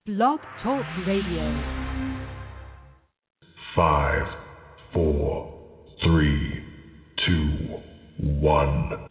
Blog Talk Radio. 5, 4, 3, 2, 1.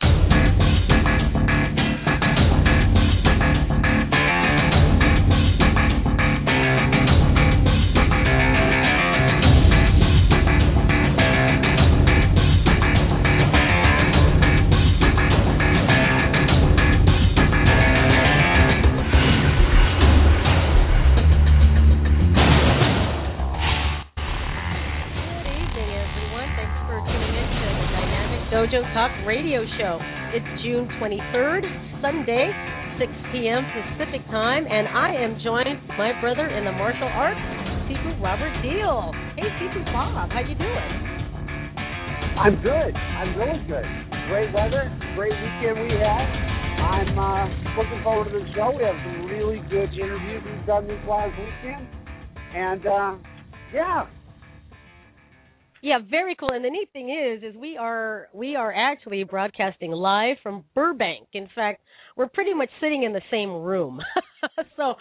Dojo Talk Radio Show. It's June 23rd, Sunday, 6 p.m. Pacific Time, and I am joined by my brother in the martial arts, Sifu Robert Deal. Hey, Sifu Bob, how you doing? I'm good. I'm really good. Great weather, great weekend we had. I'm looking forward to the show. We have some really good interviews we've done this last weekend, and yeah. Yeah, very cool. And the neat thing is we are actually broadcasting live from Burbank. In fact, we're pretty much sitting in the same room. so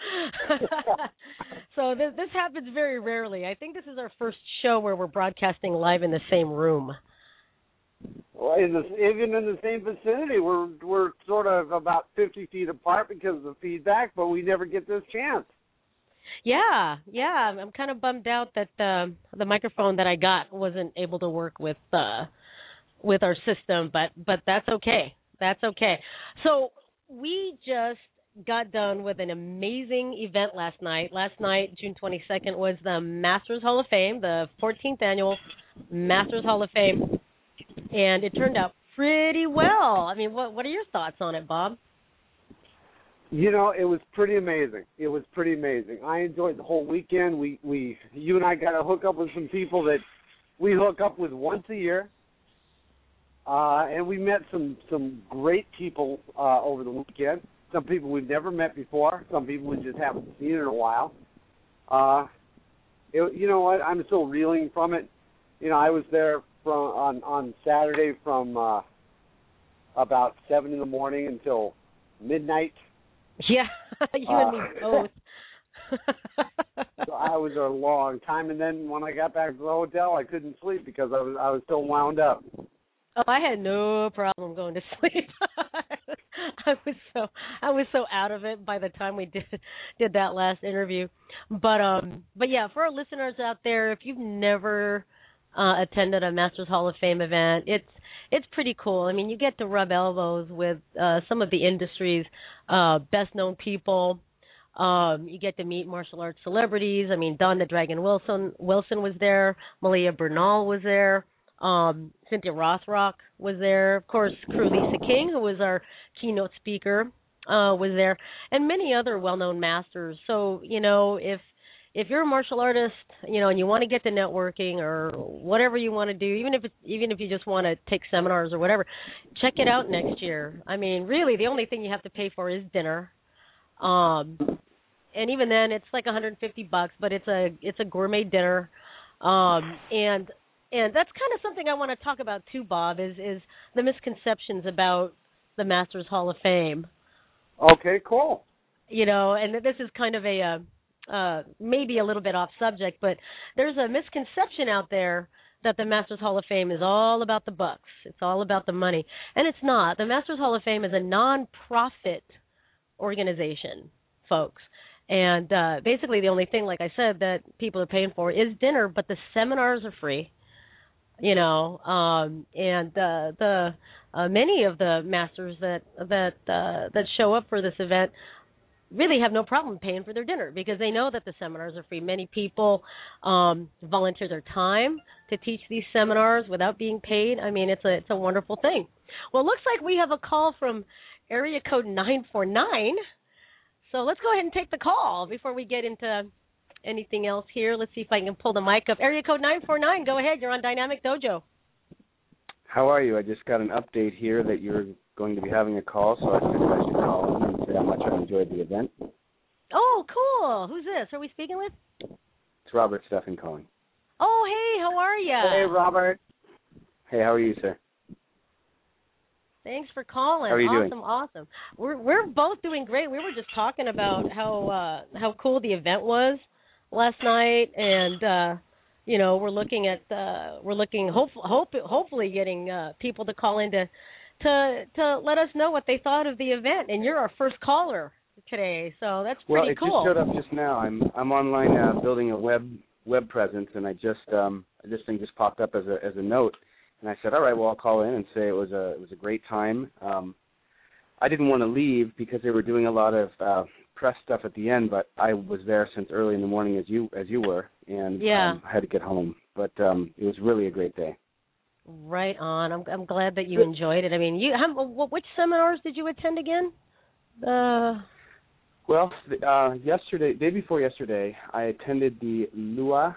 this happens very rarely. I think this is our first show where we're broadcasting live in the same room. Well, even in the same vicinity, we're sort of about 50 feet apart because of the feedback, but we never get this chance. Yeah. I'm kind of bummed out that the microphone that I got wasn't able to work with our system, but that's okay. That's okay. So we just got done with an amazing event last night. Last night, June 22nd, was the Masters Hall of Fame, the 14th annual Masters Hall of Fame, and it turned out pretty well. I mean, what are your thoughts on it, Bob? You know, it was pretty amazing. I enjoyed the whole weekend. You and I got to hook up with some people that we hook up with once a year, and we met some great people over the weekend. Some people we've never met before. Some people we just haven't seen in a while. You know what? I'm still reeling from it. You know, I was there on Saturday from about 7 in the morning until midnight. Yeah, you and me both. So I was a long time, and then when I got back to the hotel, I couldn't sleep because I was still wound up. Oh, I had no problem going to sleep. I was so out of it by the time we did that last interview. But yeah, for our listeners out there, if you've never attended a Masters Hall of Fame event, it's pretty cool. I mean, you get to rub elbows with some of the industry's best-known people. You get to meet martial arts celebrities. I mean, Don the Dragon Wilson was there. Malia Bernal was there. Cynthia Rothrock was there. Of course, Crew Lisa King, who was our keynote speaker, was there. And many other well-known masters. So, you know, if you're a martial artist, you know, and you want to get to networking or whatever you want to do, even if you just want to take seminars or whatever, check it out next year. I mean, really, the only thing you have to pay for is dinner, and even then, it's like $150, but it's a gourmet dinner, and that's kind of something I want to talk about too, Bob, is the misconceptions about the Masters Hall of Fame. Okay, cool. You know, and this is kind of maybe a little bit off subject, but there's a misconception out there that the Masters Hall of Fame is all about the bucks. It's all about the money. And it's not. The Masters Hall of Fame is a non-profit organization, folks. And basically the only thing, like I said, that people are paying for is dinner, but the seminars are free. You know, and the many of the masters that show up for this event really have no problem paying for their dinner because they know that the seminars are free. Many people volunteer their time to teach these seminars without being paid. I mean, it's a wonderful thing. Well, it looks like we have a call from area code 949. So let's go ahead and take the call before we get into anything else here. Let's see if I can pull the mic up. Area code 949, go ahead. You're on Dynamic Dojo. How are you? I just got an update here that you're going to be having a call, so I figured I should call in and say how much I enjoyed the event. Oh, cool. Who's this? Are we speaking with? It's Robert Steffen calling. Oh, hey, how are you? Hey, Robert. Hey, how are you, sir? Thanks for calling. How are you awesome, doing? Awesome. We're both doing great. We were just talking about how cool the event was last night, and we're looking hopefully getting people to call in to let us know what they thought of the event. And you're our first caller today, so that's pretty cool. Well, it just showed up just now. I'm online building a web presence, and this thing just popped up as a note, and I said, all right, well, I'll call in and say it was a great time. I didn't want to leave because they were doing a lot of press stuff at the end, but I was there since early in the morning as you were, and I had to get home. But it was really a great day. Right on. I'm glad that you enjoyed it. I mean, which seminars did you attend again? Well, day before yesterday, I attended the LUA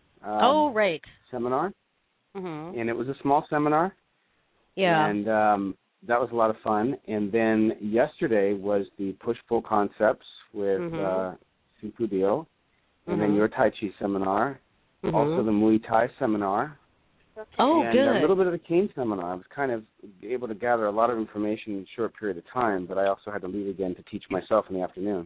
seminar, and it was a small seminar. Yeah. And that was a lot of fun. And then yesterday was the Push-Pull Concepts with Sifu Dio, and then your Tai Chi seminar, also the Muay Thai seminar. Oh, and good. a little bit of the Cane seminar. I was kind of able to gather a lot of information in a short period of time, but I also had to leave again to teach myself in the afternoon.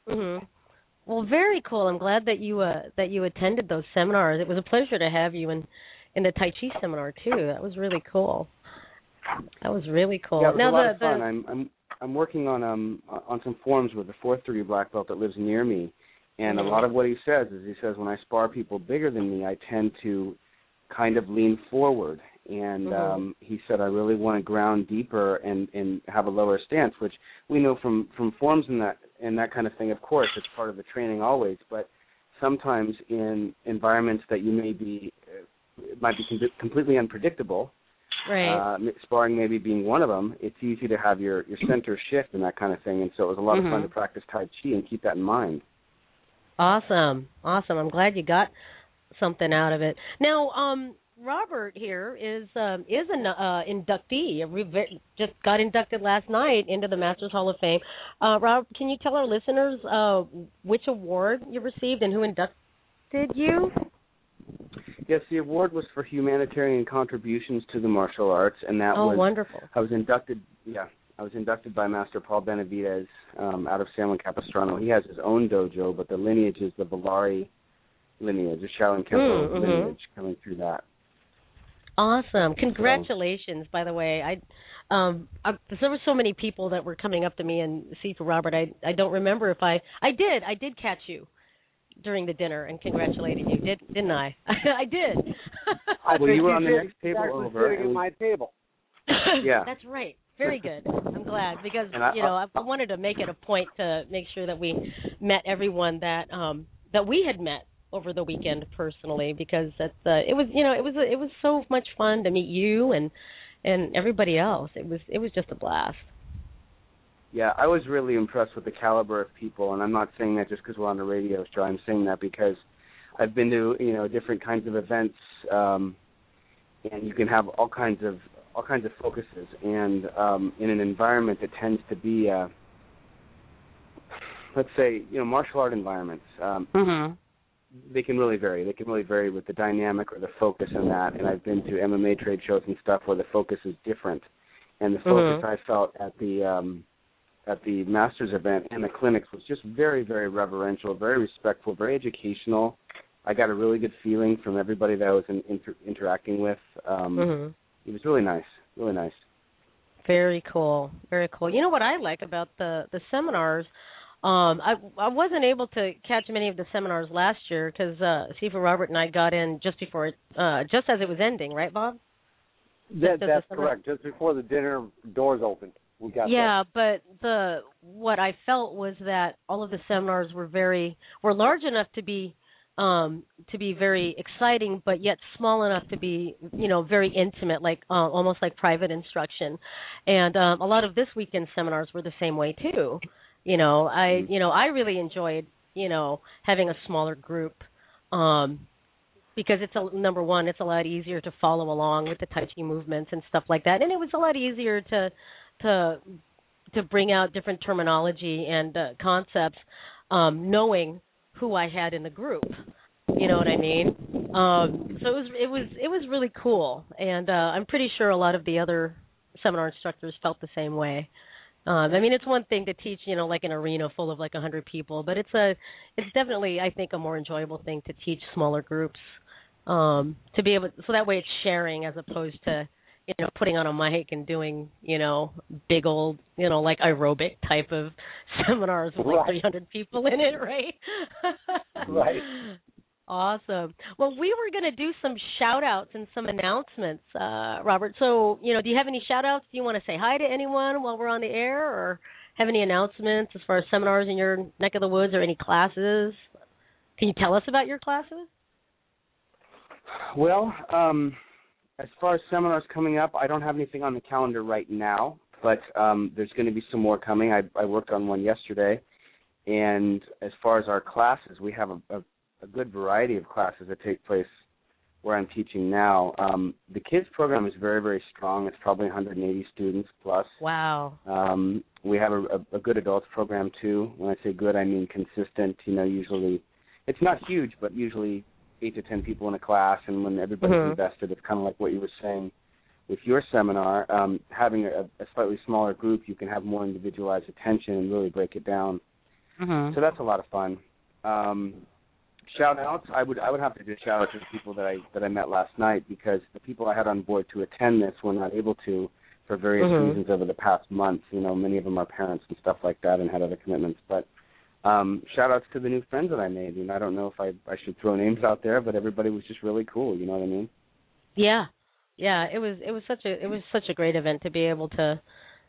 Well, very cool. I'm glad that you attended those seminars. It was a pleasure to have you in the Tai Chi seminar too. That was really cool. Yeah, it was a lot of fun. I'm working on some forums with a 4th degree black belt that lives near me, and a lot of what he says when I spar people bigger than me, I tend to kind of lean forward, and he said I really want to ground deeper and have a lower stance, which we know from forms and that kind of thing. Of course, it's part of the training always, but sometimes in environments that you might be completely unpredictable, right? Sparring maybe being one of them, it's easy to have your center shift and that kind of thing, and so it was a lot of fun to practice Tai Chi and keep that in mind. Awesome. I'm glad you got something out of it. Now, Robert here is an inductee. We just got inducted last night into the Masters Hall of Fame. Rob, can you tell our listeners which award you received and who inducted you? Yes, the award was for humanitarian contributions to the martial arts, and that was wonderful. I was inducted by Master Paul Benavidez out of San Juan Capistrano. He has his own dojo, but the lineage is the Valari lineage, the Shaolin Kempo lineage coming through that. Awesome. Congratulations, by the way. There were so many people that were coming up to me and see for Robert. I don't remember if I did catch you during the dinner and congratulated you, didn't I? I did. Well, you were on the next table over. Sitting at my table. Yeah. That's right. Very good. I'm glad because I wanted to make it a point to make sure that we met everyone that we had met over the weekend personally, because it was so much fun to meet you and everybody else. It was just a blast. Yeah, I was really impressed with the caliber of people, and I'm not saying that just because we're on the radio show. I'm saying that because I've been to different kinds of events, and you can have all kinds of focuses, and in an environment that tends to be, let's say, martial art environments. They can really vary. They can really vary with the dynamic or the focus in that. And I've been to MMA trade shows and stuff where the focus is different, and the focus I felt at the Masters event and the clinics was just very, very reverential, very respectful, very educational. I got a really good feeling from everybody that I was interacting with. It was really nice, really nice. Very cool, very cool. You know what I like about the seminars? I wasn't able to catch many of the seminars last year because Sifu Robert and I got in just before just as it was ending, right, Bob? That's correct. Just before the dinner doors opened, we got there. But what I felt was that all of the seminars were large enough to be very exciting, but yet small enough to be, very intimate, like almost like private instruction. And a lot of this weekend's seminars were the same way too. I really enjoyed, having a smaller group because number one, it's a lot easier to follow along with the Tai Chi movements and stuff like that, and it was a lot easier to bring out different terminology and concepts, knowing who I had in the group. You know what I mean? So it was really cool, and I'm pretty sure a lot of the other seminar instructors felt the same way. I mean, it's one thing to teach, like an arena full of like 100 people, but it's definitely, I think, a more enjoyable thing to teach smaller groups, to be able, so that way it's sharing as opposed to, putting on a mic and doing, big old, like aerobic type of seminars with like 300 people in it, right? Right. Awesome. Well, we were going to do some shout-outs and some announcements, Robert. So, do you have any shout-outs? Do you want to say hi to anyone while we're on the air, or have any announcements as far as seminars in your neck of the woods or any classes? Can you tell us about your classes? Well, as far as seminars coming up, I don't have anything on the calendar right now, but there's going to be some more coming. I worked on one yesterday, and as far as our classes, we have a good variety of classes that take place where I'm teaching now. The kids program is very, very strong. It's probably 180 students plus. Wow. We have a good adults program too. When I say good, I mean consistent. Usually it's not huge, but usually 8 to 10 people in a class, and when everybody's invested, it's kind of like what you were saying with your seminar. Having a slightly smaller group, you can have more individualized attention and really break it down. So that's a lot of fun. Shout outs, I would have to just shout out to the people that I met last night, because the people I had on board to attend this were not able to for various reasons over the past month. Many of them are parents and stuff like that and had other commitments. But shout outs to the new friends that I made. I don't know if I should throw names out there, but everybody was just really cool. You know what I mean? Yeah. It was such a great event to be able to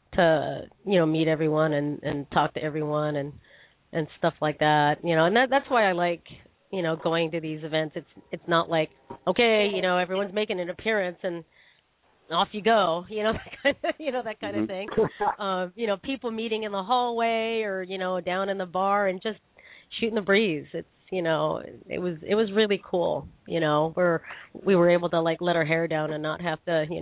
meet everyone and talk to everyone and stuff like that. And that's why I like going to these events. It's not like, okay, everyone's making an appearance and off you go, that kind of thing. People meeting in the hallway or, down in the bar and just shooting the breeze. It's, it was really cool, where we were able to like let our hair down and not have to,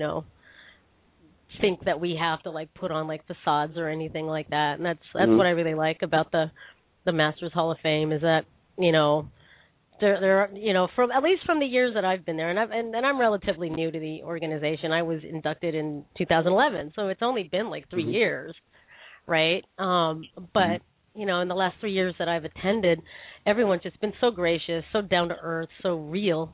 think that we have to like put on like facades or anything like that. And that's what I really like about the Masters Hall of Fame, is that, there are, from at least from the years that I've been there, and I'm relatively new to the organization. I was inducted in 2011, so it's only been like 3 years, right? But in the last 3 years that I've attended, everyone's just been so gracious, so down to earth, so real,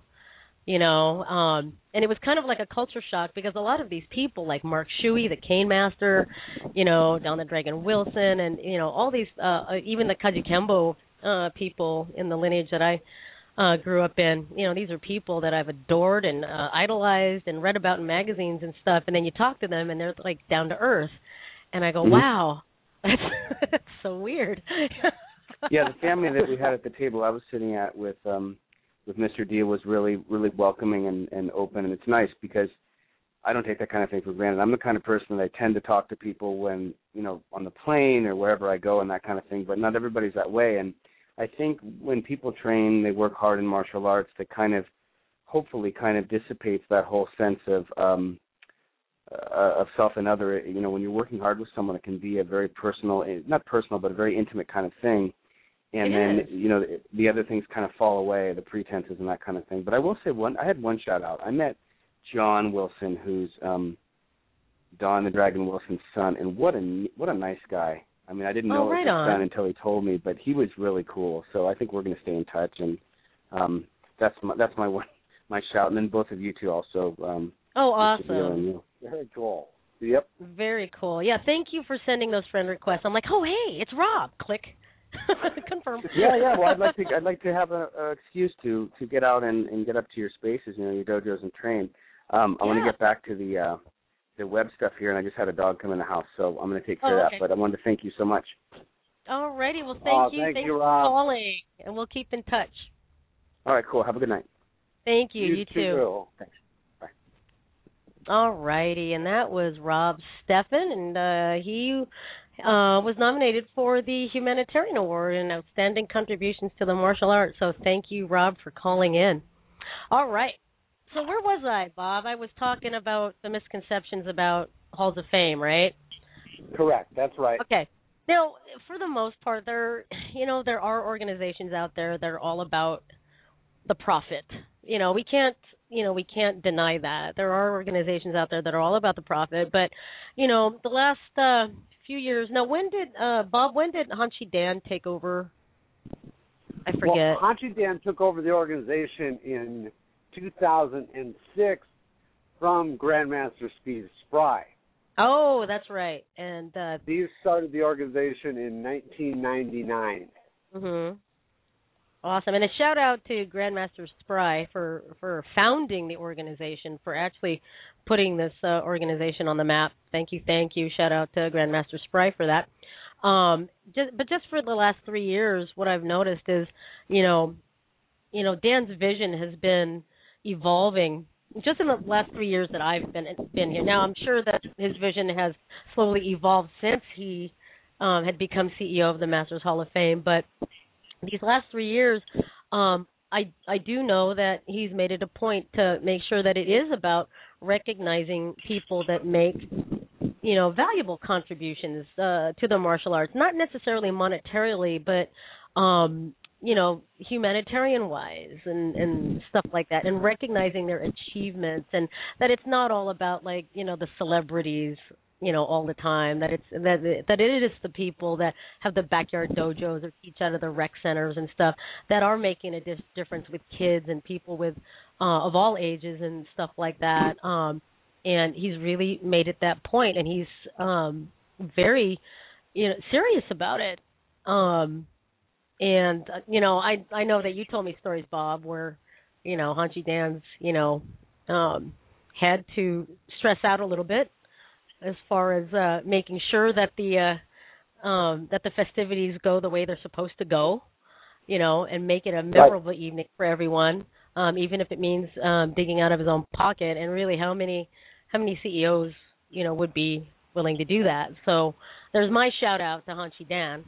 and it was kind of like a culture shock, because a lot of these people, like Mark Shuey, the Cane Master, Don the Dragon Wilson, and all these, even the Kajukenbo people in the lineage that I grew up in, these are people that I've adored and idolized and read about in magazines and stuff. And then you talk to them and they're like down to earth. And I go, wow, that's so weird. Yeah, the family that we had at the table I was sitting at with Mr. D was really, really welcoming and open. And it's nice because I don't take that kind of thing for granted. I'm the kind of person that I tend to talk to people when, on the plane or wherever I go and that kind of thing. But not everybody's that way. And I think when people train, they work hard in martial arts, that hopefully dissipates that whole sense of self and other. When you're working hard with someone, it can be a very personal, not personal, but a very intimate kind of thing. And then, the other things kind of fall away, the pretenses and that kind of thing. But I will say I had one shout out. I met John Wilson, who's Don the Dragon Wilson's son, and what a nice guy. I mean, I didn't know it was his son until he told me, but he was really cool. So I think we're going to stay in touch, and that's my shout. And then both of you two also. Awesome! Very cool. Yep. Very cool. Yeah, thank you for sending those friend requests. I'm like, oh hey, it's Rob. Click. Confirm. Yeah. Well, I'd like to have an excuse to get out and get up to your spaces, your dojos, and train. I want to get back to the web stuff here, and I just had a dog come in the house, so I'm going to take care of that. But I wanted to thank you so much. All righty. Well, thank you. Thanks for calling, and we'll keep in touch. All right, cool. Have a good night. Thank you. You too. Thanks. Bye. All righty, and that was Rob Steffen, and he was nominated for the Humanitarian Award and Outstanding Contributions to the Martial Arts. So thank you, Rob, for calling in. All right. So where was I, Bob? I was talking about the misconceptions about Halls of Fame, right? Correct. That's right. Okay. Now, for the most part, there are organizations out there that are all about the profit. We can't, we can't deny that. There are organizations out there that are all about the profit, but, the last few years. Now, when did Hanshi Dan take over? I forget. Well, Hanshi Dan took over the organization in 2006 from Grandmaster Steve Spry. Oh, that's right. And Steve started the organization in 1999. Mhm. Awesome. And a shout out to Grandmaster Spry for founding the organization, for actually putting this organization on the map. Thank you. Shout out to Grandmaster Spry for that. Just for the last 3 years, what I've noticed is, Dan's vision has been evolving just in the last 3 years that I've been here. Now, I'm sure that his vision has slowly evolved since he had become CEO of the Masters Hall of Fame, but these last 3 years, I do know that he's made it a point to make sure that it is about recognizing people that make, valuable contributions to the martial arts, not necessarily monetarily, but, humanitarian-wise and stuff like that, and recognizing their achievements, and that it's not all about, the celebrities, all the time, that it is the people that have the backyard dojos or teach out of the rec centers and stuff that are making a difference with kids and people with of all ages and stuff like that. And he's really made it that point, and he's very serious about it. And I know that you told me stories, Bob, where Hanshi Dan's had to stress out a little bit as far as making sure that the festivities go the way they're supposed to go, and make it a memorable evening for everyone, even if it means digging out of his own pocket. And really, how many CEOs would be willing to do that? So there's my shout out to Hanshi Dan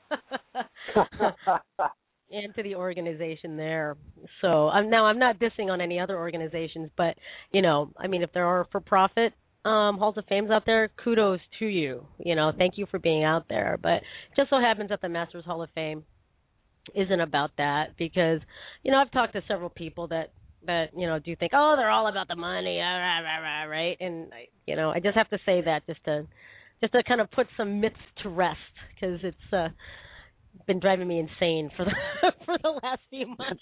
and to the organization there. So I'm not dissing on any other organizations, but if there are for profit Halls of Fames out there, kudos to you. Thank you for being out there. But it just so happens that the Masters Hall of Fame isn't about that, because I've talked to several people that do think, oh, they're all about the money, right? And I just have to say that just to kind of put some myths to rest, because it's been driving me insane for the last few months.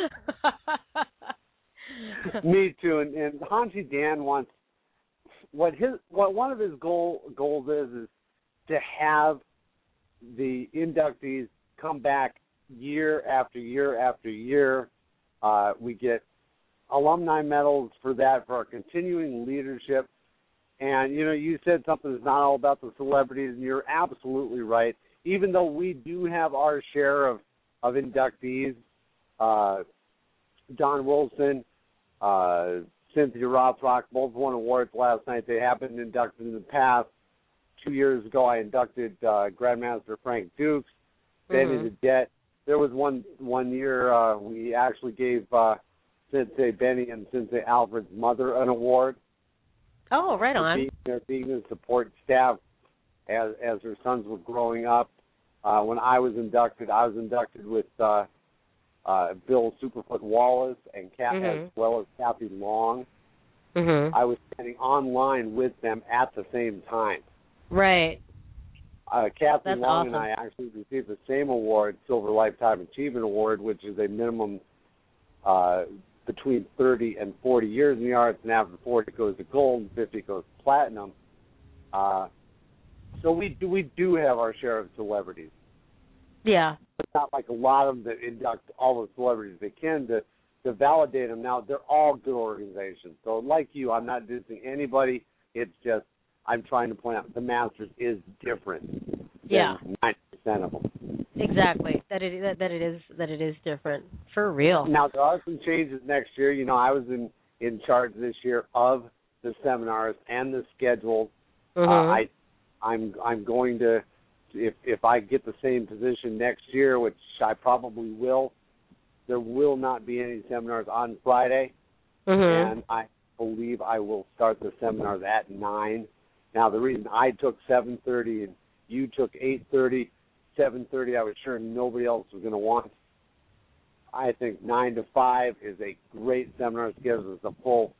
Me too. And Hanshi Dan wants what one of his goals is to have the inductees come back year after year after year. We get alumni medals for that, for our continuing leadership. And you said something that's not all about the celebrities, and you're absolutely right. Even though we do have our share of inductees, Don Wilson, Cynthia Rothrock, both won awards last night. They have been inducted in the past. 2 years ago, I inducted Grandmaster Frank Dukes, Benny the Jet. There was one year we actually gave Sensei Benny and Sensei Alfred's mother an award. Oh, right on. Being the support staff as her sons were growing up. When I was inducted with Bill Superfoot Wallace and as well as Kathy Long. I was standing online with them at the same time. Right. Kathy That's Long awesome. and I actually received the same award, Silver Lifetime Achievement Award, which is a minimum between 30 and 40 years in the arts, and after 40 it goes to gold, and 50 goes to platinum. So we do have our share of celebrities. Yeah. It's not like a lot of them that induct all the celebrities they can to validate them. Now, they're all good organizations. So like you, I'm not dissing anybody. It's just I'm trying to point out the Masters is different than 90% of them. Exactly. That it is different. For real. Now, there are some changes next year. I was in charge this year of the seminars and the schedules. I'm going to, if I get the same position next year, which I probably will, there will not be any seminars on Friday, and I believe I will start the seminars at 9. Now, the reason I took 7:30 and you took 8:30, 7:30 I was sure nobody else was going to want. I think 9 to 5 is a great seminar. It gives us a full,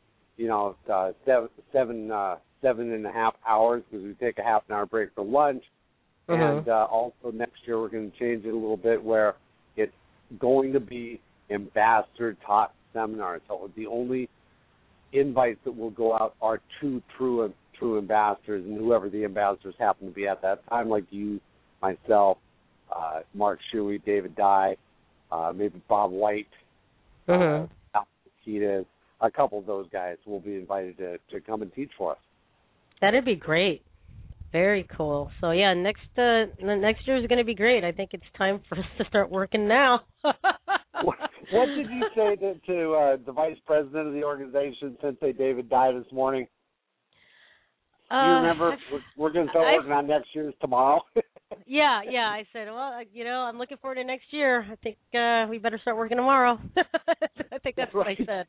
7.5 hours because we take a half an hour break for lunch. And also next year we're going to change it a little bit where it's going to be ambassador-taught seminars. So the only invites that will go out are 2 true ambassadors, and whoever the ambassadors happen to be at that time, like you, myself, Mark Shuey, David Dye, maybe Bob White, Al Kiedis, a couple of those guys will be invited to come and teach for us. That'd be great. Very cool. So yeah, next year is going to be great. I think it's time for us to start working now. What did you say to the vice president of the organization, Sensei David Dye, this morning? Do you remember? We're going to start working on next year's tomorrow. Yeah. I said, well, I'm looking forward to next year. I think we better start working tomorrow. I think that's what I said.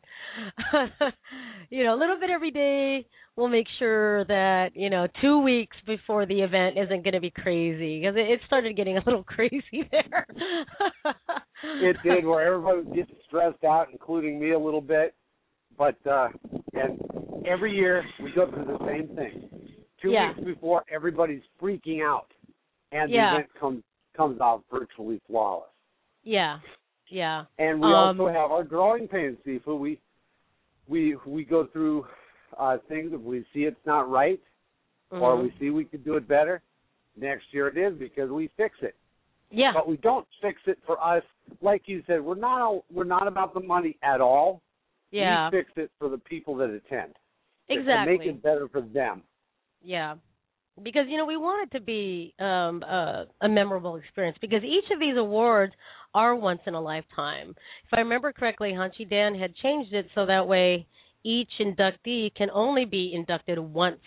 A little bit every day. We'll make sure that 2 weeks before the event isn't going to be crazy because it started getting a little crazy there. It did, where everybody was getting stressed out, including me a little bit. But and every year we go through the same thing. 2 weeks before, everybody's freaking out, and the event comes out virtually flawless. Yeah. And we also have our growing pains, Sifu. We go through things. If we see it's not right, or we see we could do it better, next year it is because we fix it. Yeah. But we don't fix it for us. Like you said, we're not about the money at all. Yeah. We fix it for the people that attend. Exactly. To make it better for them. Yeah. Because, we want it to be a memorable experience because each of these awards are once in a lifetime. If I remember correctly, Hanshi Dan had changed it so that way each inductee can only be inducted once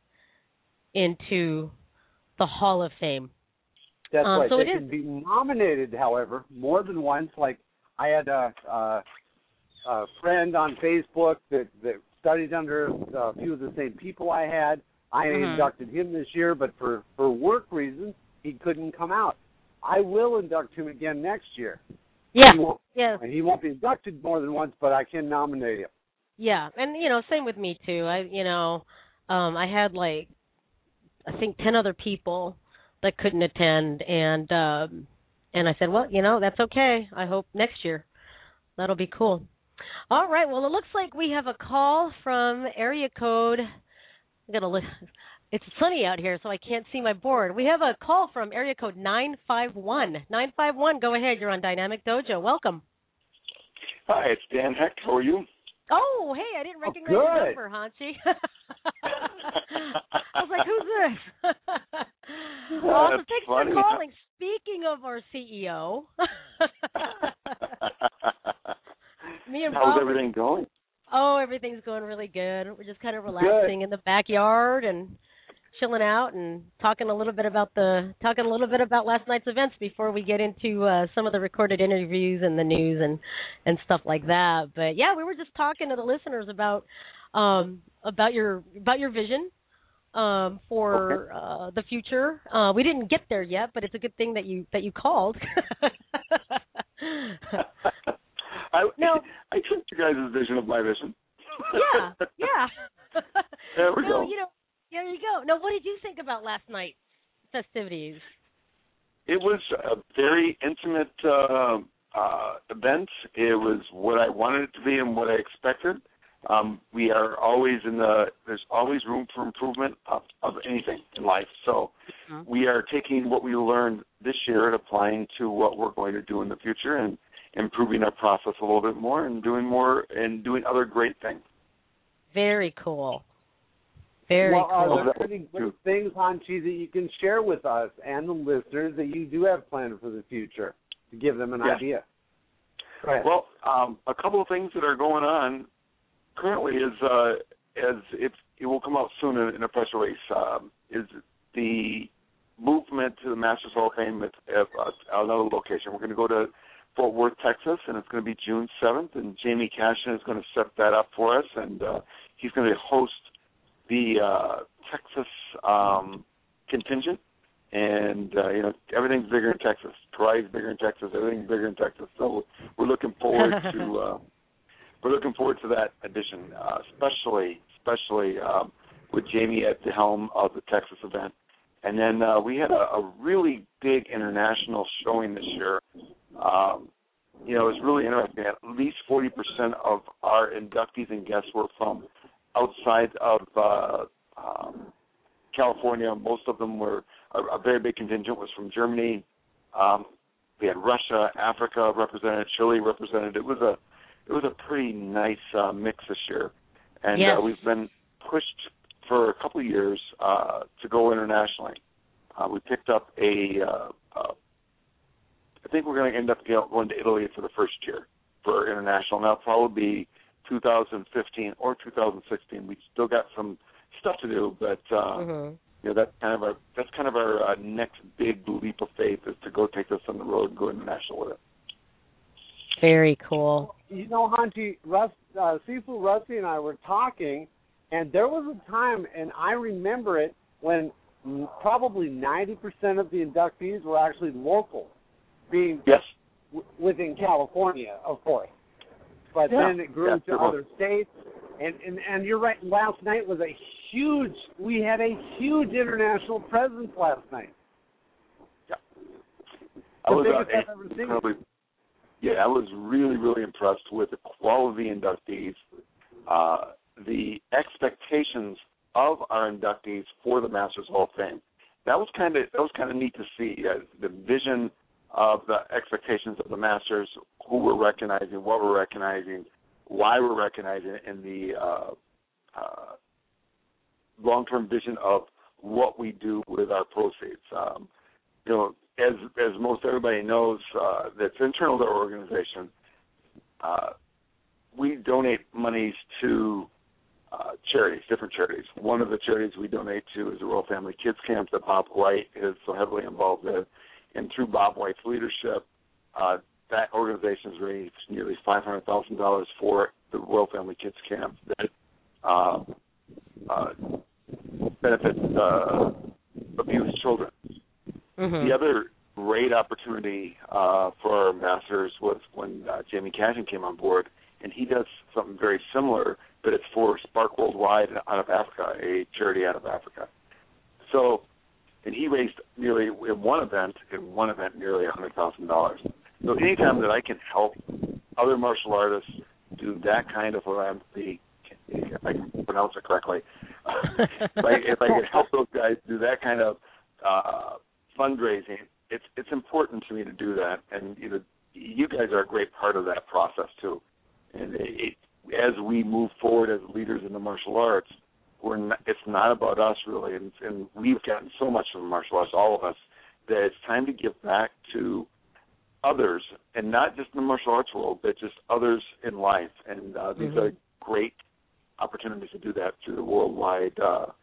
into the Hall of Fame. That's right. So they can be nominated, however, more than once. Like I had a friend on Facebook that studied under a few of the same people I had. I inducted him this year, but for work reasons, he couldn't come out. I will induct him again next year. Yeah. He won't be inducted more than once, but I can nominate him. Yeah, and same with me too. I had I think 10 other people that couldn't attend, and I said, well, that's okay. I hope next year that'll be cool. All right. Well, it looks like we have a call from area code. It's sunny out here, so I can't see my board. We have a call from area code 951. 951, go ahead. You're on Dynamic Dojo. Welcome. Hi, it's Dan Heck. How are you? Oh, hey, I didn't recognize your number, Hanshi. I was like, who's this? Awesome. Thanks for calling. Speaking of our CEO. How's everything going? Oh, everything's going really good. We're just kind of relaxing in the backyard and chilling out and talking a little bit about last night's events before we get into some of the recorded interviews and the news and stuff like that. But yeah, we were just talking to the listeners about your vision for the future. We didn't get there yet, but it's a good thing that you called. I took you guys' vision of my vision. Yeah. There we go. There you go. Now, what did you think about last night's festivities? It was a very intimate event. It was what I wanted it to be and what I expected. We are always there's always room for improvement of anything in life. So we are taking what we learned this year and applying to what we're going to do in the future and improving our process a little bit more and doing other great things. Very cool. Very cool. Are there any good things, Hanshi, that you can share with us and the listeners that you do have planned for the future to give them an idea? Right. Well, a couple of things that are going on currently it will come out soon in a press release, is the movement to the Masters Hall of Fame at another location. We're going to go to Fort Worth, Texas, and it's going to be June 7th, and Jamie Cashin is going to set that up for us, and he's going to host the Texas contingent, and everything's bigger in Texas. Tri's bigger in Texas. Everything's bigger in Texas. So we're looking forward to that addition, especially with Jamie at the helm of the Texas event. And then we had a really big international showing this year. It was really interesting. At least 40% of our inductees and guests were from outside of California. Most of them were, a very big contingent was from Germany. We had Russia, Africa represented, Chile represented. It was a pretty nice mix this year. And yes. We've been pushed for a couple of years to go internationally. We picked up I think we're going to end up going to Italy for the first year for international. And that'll probably be 2015 or 2016. We still got some stuff to do, but that's kind of our next big leap of faith is to go take this on the road and go international with it. Very cool. Hanji, Sifu, Rusty, and I were talking, and there was a time, and I remember it, when probably 90% of the inductees were actually local, being within California, of course. But then it grew to other states, and you're right. Last night was we had a huge international presence last night. Yeah, I was really, really impressed with the quality of inductees, the expectations of our inductees for the Masters Hall of Fame. That was kind of neat to see the vision of the expectations of the Masters, who we're recognizing, what we're recognizing, why we're recognizing, and the long-term vision of what we do with our proceeds. As most everybody knows, that's internal to our organization, we donate monies to charities, different charities. One of the charities we donate to is the Royal Family Kids Camp that Bob White is so heavily involved in. And through Bob White's leadership, that organization has raised nearly $500,000 for the Royal Family Kids Camp that benefits abused children. Mm-hmm. The other great opportunity for our Masters was when Jamie Cashin came on board, and he does something very similar, but it's for Spark Worldwide out of Africa, a charity out of Africa. So, and he raised nearly, in one event, nearly $100,000. So anytime that I can help other martial artists do that kind of philanthropy, if I can pronounce it correctly, if I can help those guys do that kind of fundraising, it's important to me to do that. And you guys are a great part of that process too. And as we move forward as leaders in the martial arts, it's not about us really, and we've gotten so much from martial arts, all of us, that it's time to give back to others, and not just in the martial arts world, but just others in life. And these are great opportunities to do that through the worldwide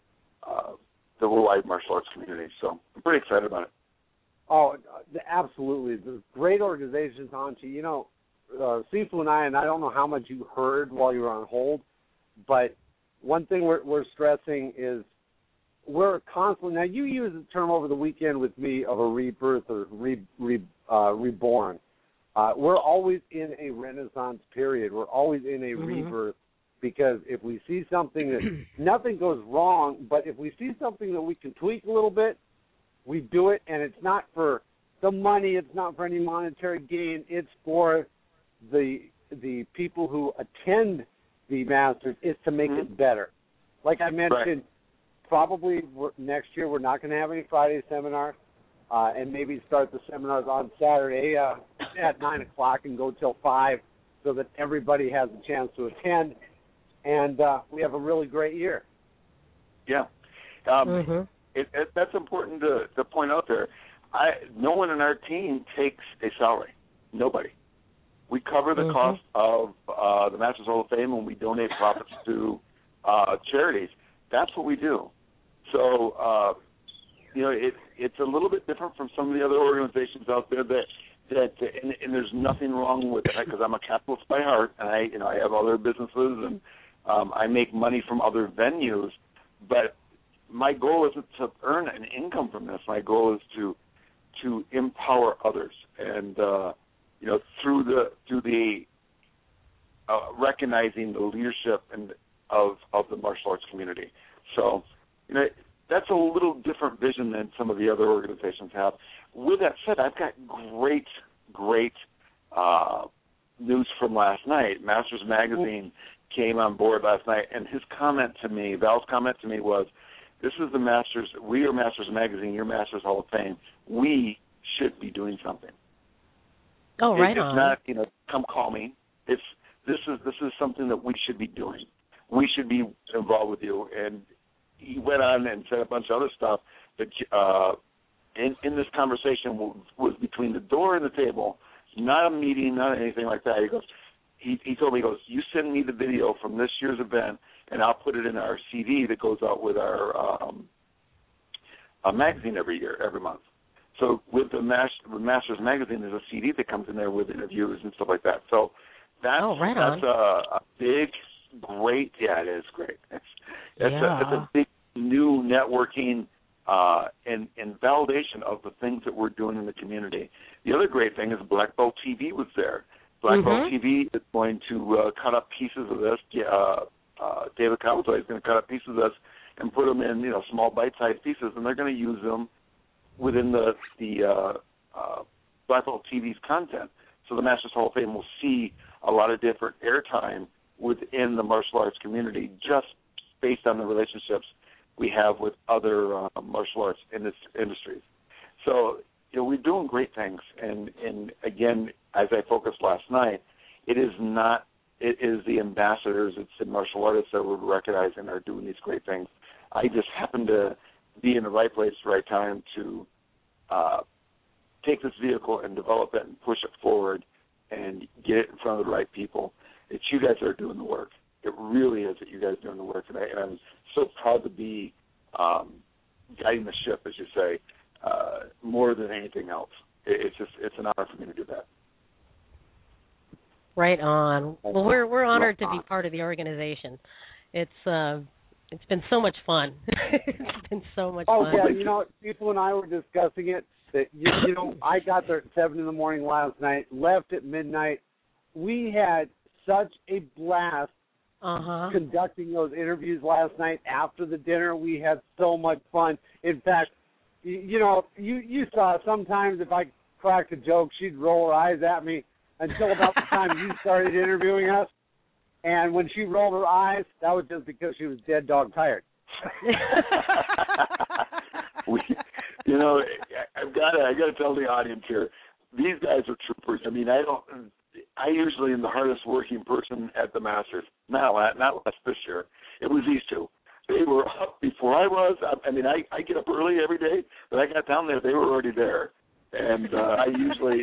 martial arts community. So I'm pretty excited about it. Oh, absolutely. The great organizations, Hanji. Sifu and I don't know how much you heard while you were on hold, but one thing we're stressing is we're constantly, now you used the term over the weekend with me of a rebirth or reborn. We're always in a renaissance period. We're always in a rebirth, because if we see something that, nothing goes wrong, but if we see something that we can tweak a little bit, we do it, and it's not for the money, it's not for any monetary gain, it's for the people who attend the Masters, is to make it better. Like I mentioned, probably next year we're not going to have any Friday seminars, and maybe start the seminars on Saturday at 9 o'clock and go till 5, so that everybody has a chance to attend, and we have a really great year. Yeah. That's important to point out there. No one in our team takes a salary. Nobody. We cover the cost of the Masters Hall of Fame when we donate profits to charities. That's what we do. So, it's a little bit different from some of the other organizations out there and there's nothing wrong with that, because I'm a capitalist by heart, and I have other businesses, and I make money from other venues. But my goal isn't to earn an income from this. My goal is to empower others, and through the recognizing the leadership of the martial arts community. So, that's a little different vision than some of the other organizations have. With that said, I've got great news from last night. Masters Magazine came on board last night, and his comment to me, Val's comment to me was, this is the Masters, we are Masters Magazine, you're Masters Hall of Fame. We should be doing something. Oh, right on. It's not, come call me. This is something that we should be doing. We should be involved with you. And he went on and said a bunch of other stuff that in this conversation was between the door and the table, not a meeting, not anything like that. He goes, he told me, he goes, you send me the video from this year's event, and I'll put it in our CD that goes out with our magazine every month. So with the Masters Magazine, there's a CD that comes in there with interviews and stuff like that. So that's a big, great. Yeah, it is great. It's a big new networking and validation of the things that we're doing in the community. The other great thing is Black Belt TV was there. Black Belt TV is going to cut up pieces of this. David Cowboy is going to cut up pieces of this and put them in small bite-sized pieces, and they're going to use them within the Black Belt TV's content. So the Masters Hall of Fame will see a lot of different airtime within the martial arts community just based on the relationships we have with other martial arts industries. So, we're doing great things. And again, as I focused last night, it is the ambassadors, it's the martial artists that we're recognizing are doing these great things. I just happen to be in the right place at the right time to take this vehicle and develop it and push it forward and get it in front of the right people. It's you guys that are doing the work. It really is that you guys are doing the work. And I'm so proud to be guiding the ship, as you say, more than anything else. It's an honor for me to do that. Right on. Well, we're honored to be part of the organization. It's been so much fun. It's been so much fun. Oh, yeah, people and I were discussing it. That I got there at 7 a.m. last night, left at midnight. We had such a blast conducting those interviews last night after the dinner. We had so much fun. In fact, you saw sometimes if I cracked a joke, she'd roll her eyes at me until about the time you started interviewing us. And when she rolled her eyes, that was just because she was dead dog tired. I got to tell the audience here, these guys are troopers. I mean, I usually am the hardest working person at the Masters. Not last this year. It was these two. They were up before I was. I get up early every day, but I got down there, they were already there. And I usually,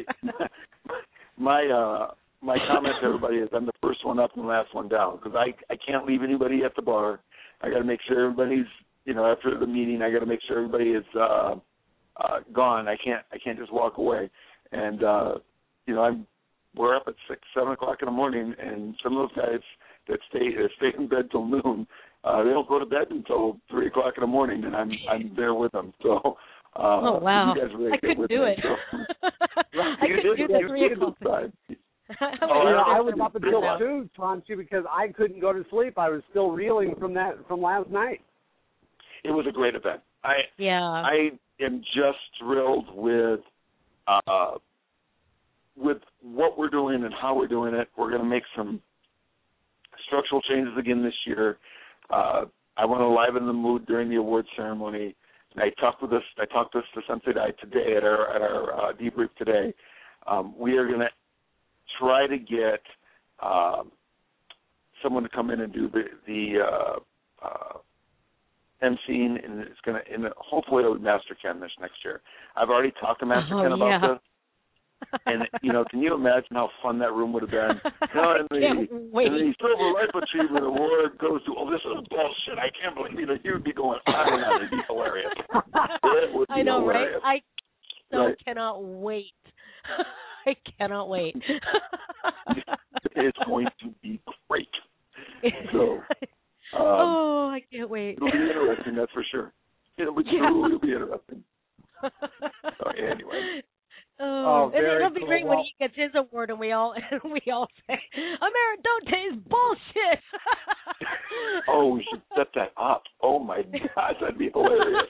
my comment to everybody is I'm the first one up and the last one down because I can't leave anybody at the bar. I got to make sure everybody's, after the meeting, I got to make sure everybody is gone. I can't just walk away. And we're up at 6, 7 o'clock in the morning, and some of those guys that stay in bed till noon, they don't go to bed until 3 o'clock in the morning, and I'm there with them. So. Oh wow! You guys really I couldn't do it. So. I couldn't do the 3 o'clock. I was up until 2, Chauncey, because I couldn't go to sleep. I was still reeling from last night. It was a great event. I am just thrilled with what we're doing and how we're doing it. We're going to make some structural changes again this year. I want to liven the mood during the awards ceremony. And I talked this to Sensei Dai today at our debrief today. We are going to try to get someone to come in and do the emceeing, and it's going to, hopefully it'll be Master Ken this next year. I've already talked to Master Ken about this. And, can you imagine how fun that room would have been? And the Silver Life Achievement Award goes to, this is bullshit. I can't believe it. You would be going on and on. It'd be hilarious. It would be I know, hilarious. right? I cannot wait. I cannot wait. It's going to be great. So, I can't wait. It'll be interesting, that's for sure. his award, and we all say, Ameridote is bullshit. Oh, we should set that up. Oh my gosh, that'd be hilarious.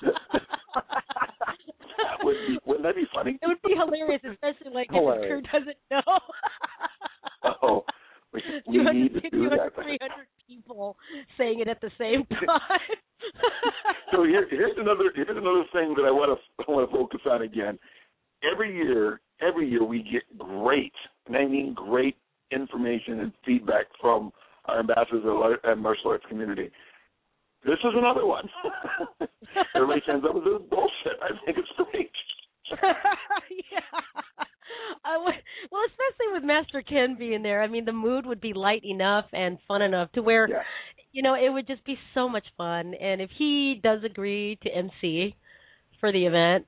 Wouldn't that be funny? It would be hilarious, especially like if the crew doesn't know. Oh, we need to do that. 300 people saying it at the same time. So here's another thing that I want to focus on again. Every year we get great, and I mean great information and feedback from our ambassadors and martial arts community. This is another one. Everybody sends up with this bullshit. I think it's great. Yeah. Well, especially with Master Ken being there. I mean, the mood would be light enough and fun enough to where, it would just be so much fun. And if he does agree to MC for the event,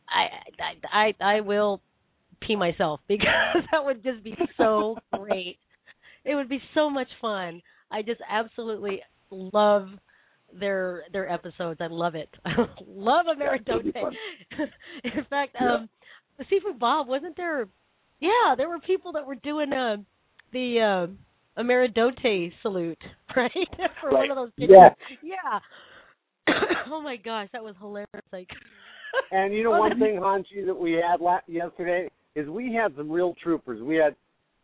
I will pee myself because that would just be so great. It would be so much fun. I just absolutely love their episodes. I love it. I love Ameridote. In fact, Seafood Bob, wasn't there? Yeah, there were people that were doing the Ameridote salute, right? For one of those videos. Yeah. Oh my gosh, that was hilarious. Like, and you know one thing, Hanshi, that we had yesterday is we had some real troopers. We had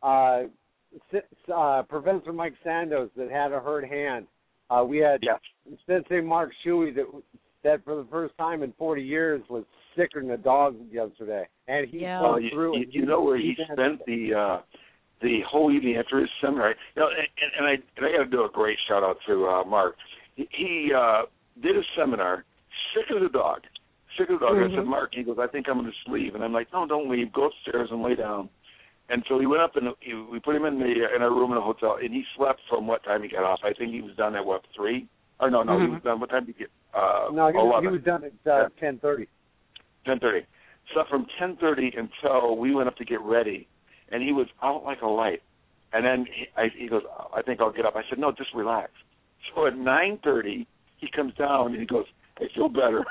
Professor Mike Sandos that had a hurt hand. We had Sensei Mark Shuey that for the first time in 40 years was sicker than a dog yesterday, and he pulled through. You know where he spent the whole evening after his seminar. And I got to do a great shout out to Mark. He did a seminar, sick as a dog. I said, Mark, he goes, I think I'm going to leave, and I'm like, no, don't leave. Go upstairs and lay down. And so he went up and we put him in a room in a hotel, and he slept from what time he got off. I think he was done at 3? Or no, he was done. What time did he get? No, he was done at 10:30. 10:30. Slept from 10:30 until we went up to get ready, and he was out like a light. And then he goes, I think I'll get up. I said, no, just relax. So at 9:30, he comes down and he goes, I feel better.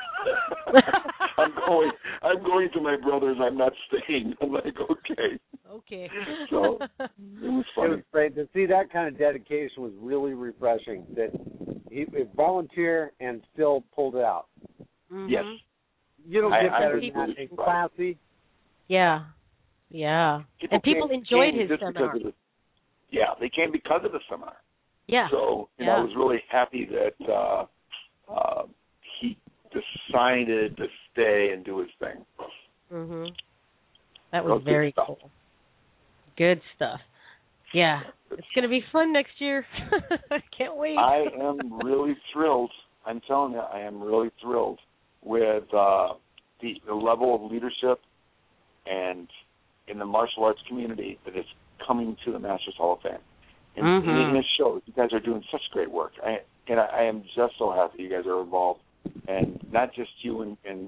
I'm going to my brother's. I'm not staying. I'm like, okay. Okay. So it was funny. It was great to see that kind of dedication. Was really refreshing. That he volunteered and still pulled it out. Mm-hmm. Yes. You don't get better than that. It's classy. Yeah. And people enjoyed his seminar. They came because of the seminar. Yeah. So I was really happy that he decided to stay and do his thing. Mhm. That was very cool. Good stuff. Yeah, it's going to be fun next year. I can't wait. I am really thrilled. I'm telling you, I am really thrilled with the level of leadership and in the martial arts community that is coming to the Masters Hall of Fame. And it shows. You guys are doing such great work. I am just so happy you guys are involved, and not just you and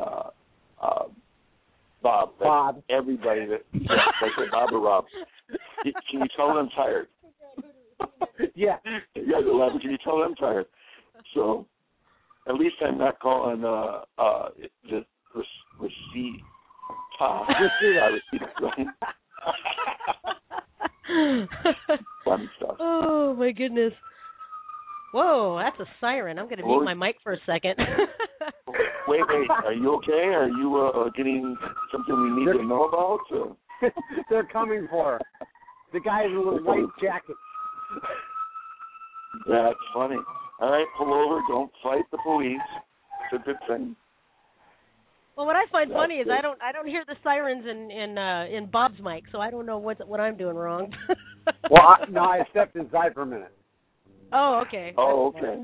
Bob, but everybody that like Bob or Rob. Can you tell them I'm tired? Yeah. You guys are laughing. Can you tell them I'm tired? So at least I'm not calling the receipt. Fun stuff. Oh my goodness. Whoa, that's a siren. I'm going to mute my mic for a second. Wait. Are you okay? Are you getting something we need to know about? Or? They're coming for her. The guy in the white jacket. That's funny. All right, pull over. Don't fight the police. It's a good thing. Well, what I find funny is I don't hear the sirens in Bob's mic, so I don't know what I'm doing wrong. Well, I stepped inside for a minute. Oh, okay. Oh, okay.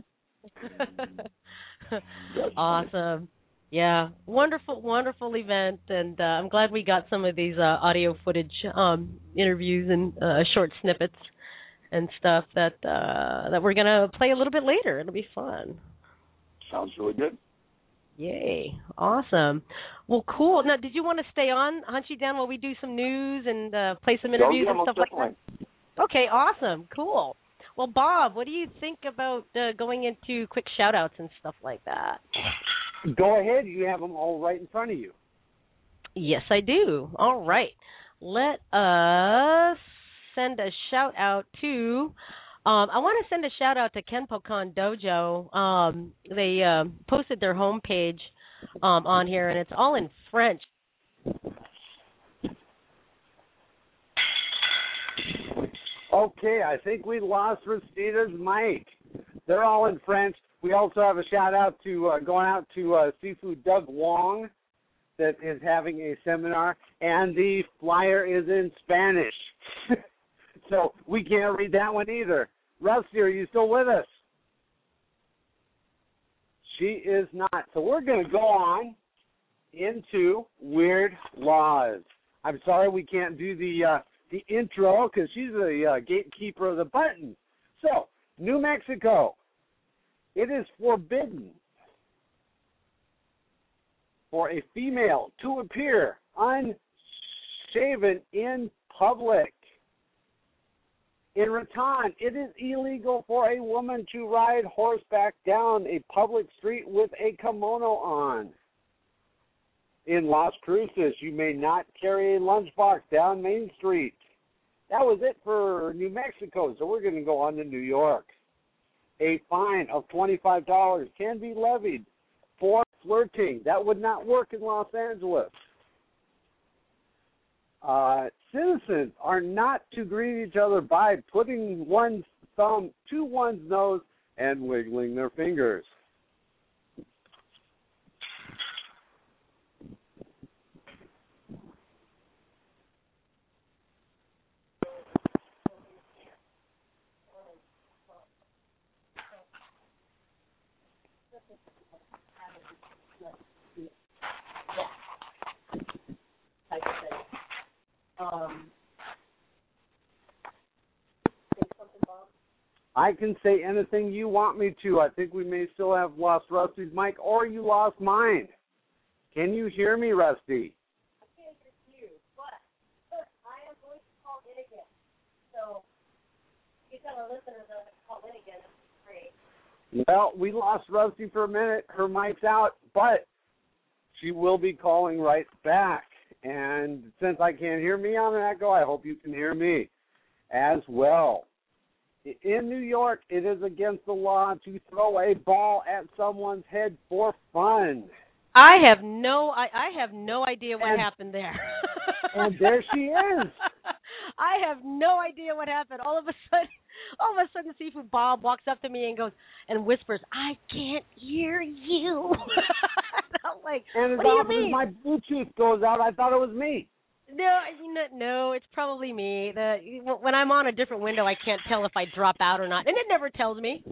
Awesome. Yeah, wonderful event, and I'm glad we got some of these audio footage interviews and short snippets and stuff that we're gonna play a little bit later. It'll be fun. Sounds really good. Yay! Awesome. Well, cool. Now, did you want to stay on, Hanshi Dan, while we do some news and play some interviews and stuff like that? Okay. Awesome. Cool. Well, Bob, what do you think about going into quick shout-outs and stuff like that? Go ahead. You have them all right in front of you. Yes, I do. All right. let us send a shout out to. I want to send a shout out to Kenpo-Kan Dojo. They posted their homepage on here, and it's all in French. Okay, I think we lost Rosita's mic. They're all in French. We also have a shout out to going out to Sifu Doug Wong that is having a seminar, and the flyer is in Spanish. So we can't read that one either. Rusty, are you still with us? She is not. So we're going to go on into Weird Laws. I'm sorry we can't do the intro because she's the gatekeeper of the button. So, New Mexico, it is forbidden for a female to appear unshaven in public. In Raton, it is illegal for a woman to ride horseback down a public street with a kimono on. In Las Cruces, you may not carry a lunchbox down Main Street. That was it for New Mexico, so we're going to go on to New York. A fine of $25 can be levied for flirting. That would not work in Los Angeles. Citizens are not to greet each other by putting one's thumb to one's nose and wiggling their fingers. I can say anything you want me to. I think we may still have lost Rusty's mic, or you lost mine. Can you hear me, Rusty? I can't hear you, but I am going to call in again. So you tell our listeners that I'm going to call in again. That's great. Well, we lost Rusty for a minute. Her mic's out, but she will be calling right back. And since I can't hear me on an echo, I hope you can hear me as well. In New York, it is against the law to throw a ball at someone's head for fun. I have no idea what happened there. And there she is. I have no idea what happened. All of a sudden, Seafood Bob walks up to me and goes and whispers, "I can't hear you." I'm like, and what do you mean? My Bluetooth goes out. I thought it was me. No, it's probably me. When I'm on a different window, I can't tell if I drop out or not, and it never tells me.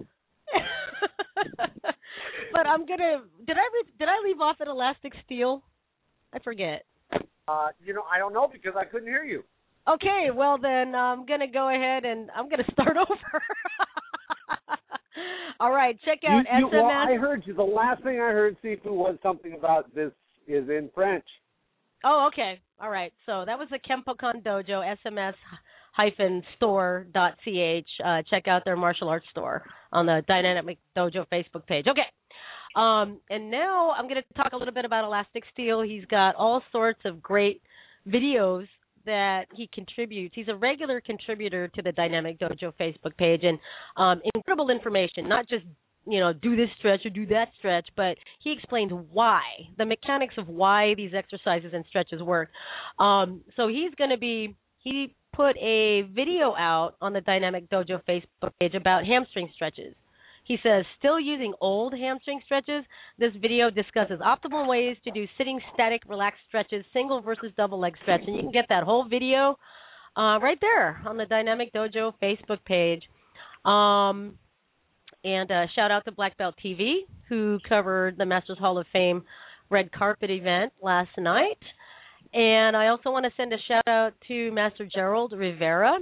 But I'm gonna. Did I leave off at Elastic Steel? I forget. I don't know because I couldn't hear you. Okay, well then I'm gonna go ahead and I'm gonna start over. All right, check out SMS. Well, I heard you. The last thing I heard, Sifu, was something about this is in French. Oh, okay. All right. So that was the Kenpo-Kan Dojo, sms-store.ch. Check out their martial arts store on the Dynamic Dojo Facebook page. Okay. And now I'm going to talk a little bit about Elastic Steel. He's got all sorts of great videos that he contributes. He's a regular contributor to the Dynamic Dojo Facebook page, and incredible information, not just do this stretch or do that stretch, but he explains why, the mechanics of why these exercises and stretches work. So he put a video out on the Dynamic Dojo Facebook page about hamstring stretches. He says, still using old hamstring stretches, this video discusses optimal ways to do sitting, static, relaxed stretches, single versus double leg stretch. And you can get that whole video right there on the Dynamic Dojo Facebook page. And shout out to Black Belt TV, who covered the Masters Hall of Fame red carpet event last night. And I also want to send a shout out to Master Gerald Rivera.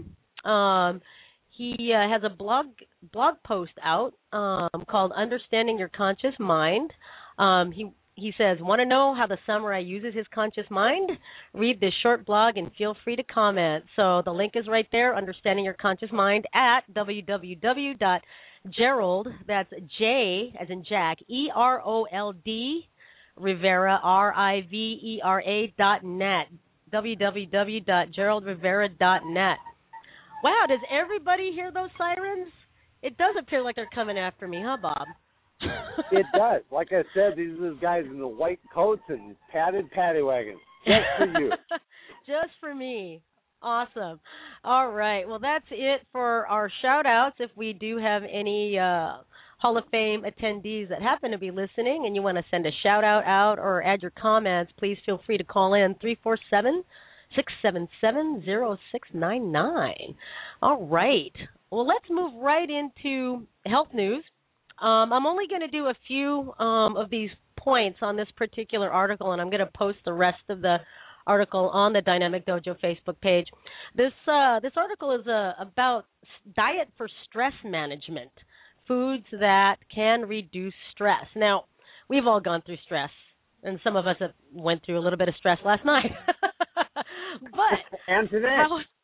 He has a blog post out called Understanding Your Conscious Mind. He says, want to know how the samurai uses his conscious mind? Read this short blog and feel free to comment. So the link is right there, Understanding Your Conscious Mind, at www.Gerald, that's J as in Jack, EROLD, Rivera, RIVERA.net. www.geraldrivera.net. Wow, does everybody hear those sirens? It does appear like they're coming after me, huh, Bob? It does. Like I said, these are those guys in the white coats and padded paddy wagons. Just for you. Just for me. Awesome. All right. Well, that's it for our shout-outs. If we do have any Hall of Fame attendees that happen to be listening and you want to send a shout-out out or add your comments, please feel free to call in 347-677-0699. All right. Well, let's move right into health news. I'm only going to do a few of these points on this particular article, and I'm going to post the rest of the article on the Dynamic Dojo Facebook page. This article is about diet for stress management, foods that can reduce stress. Now, we've all gone through stress, and some of us have went through a little bit of stress last night. And today.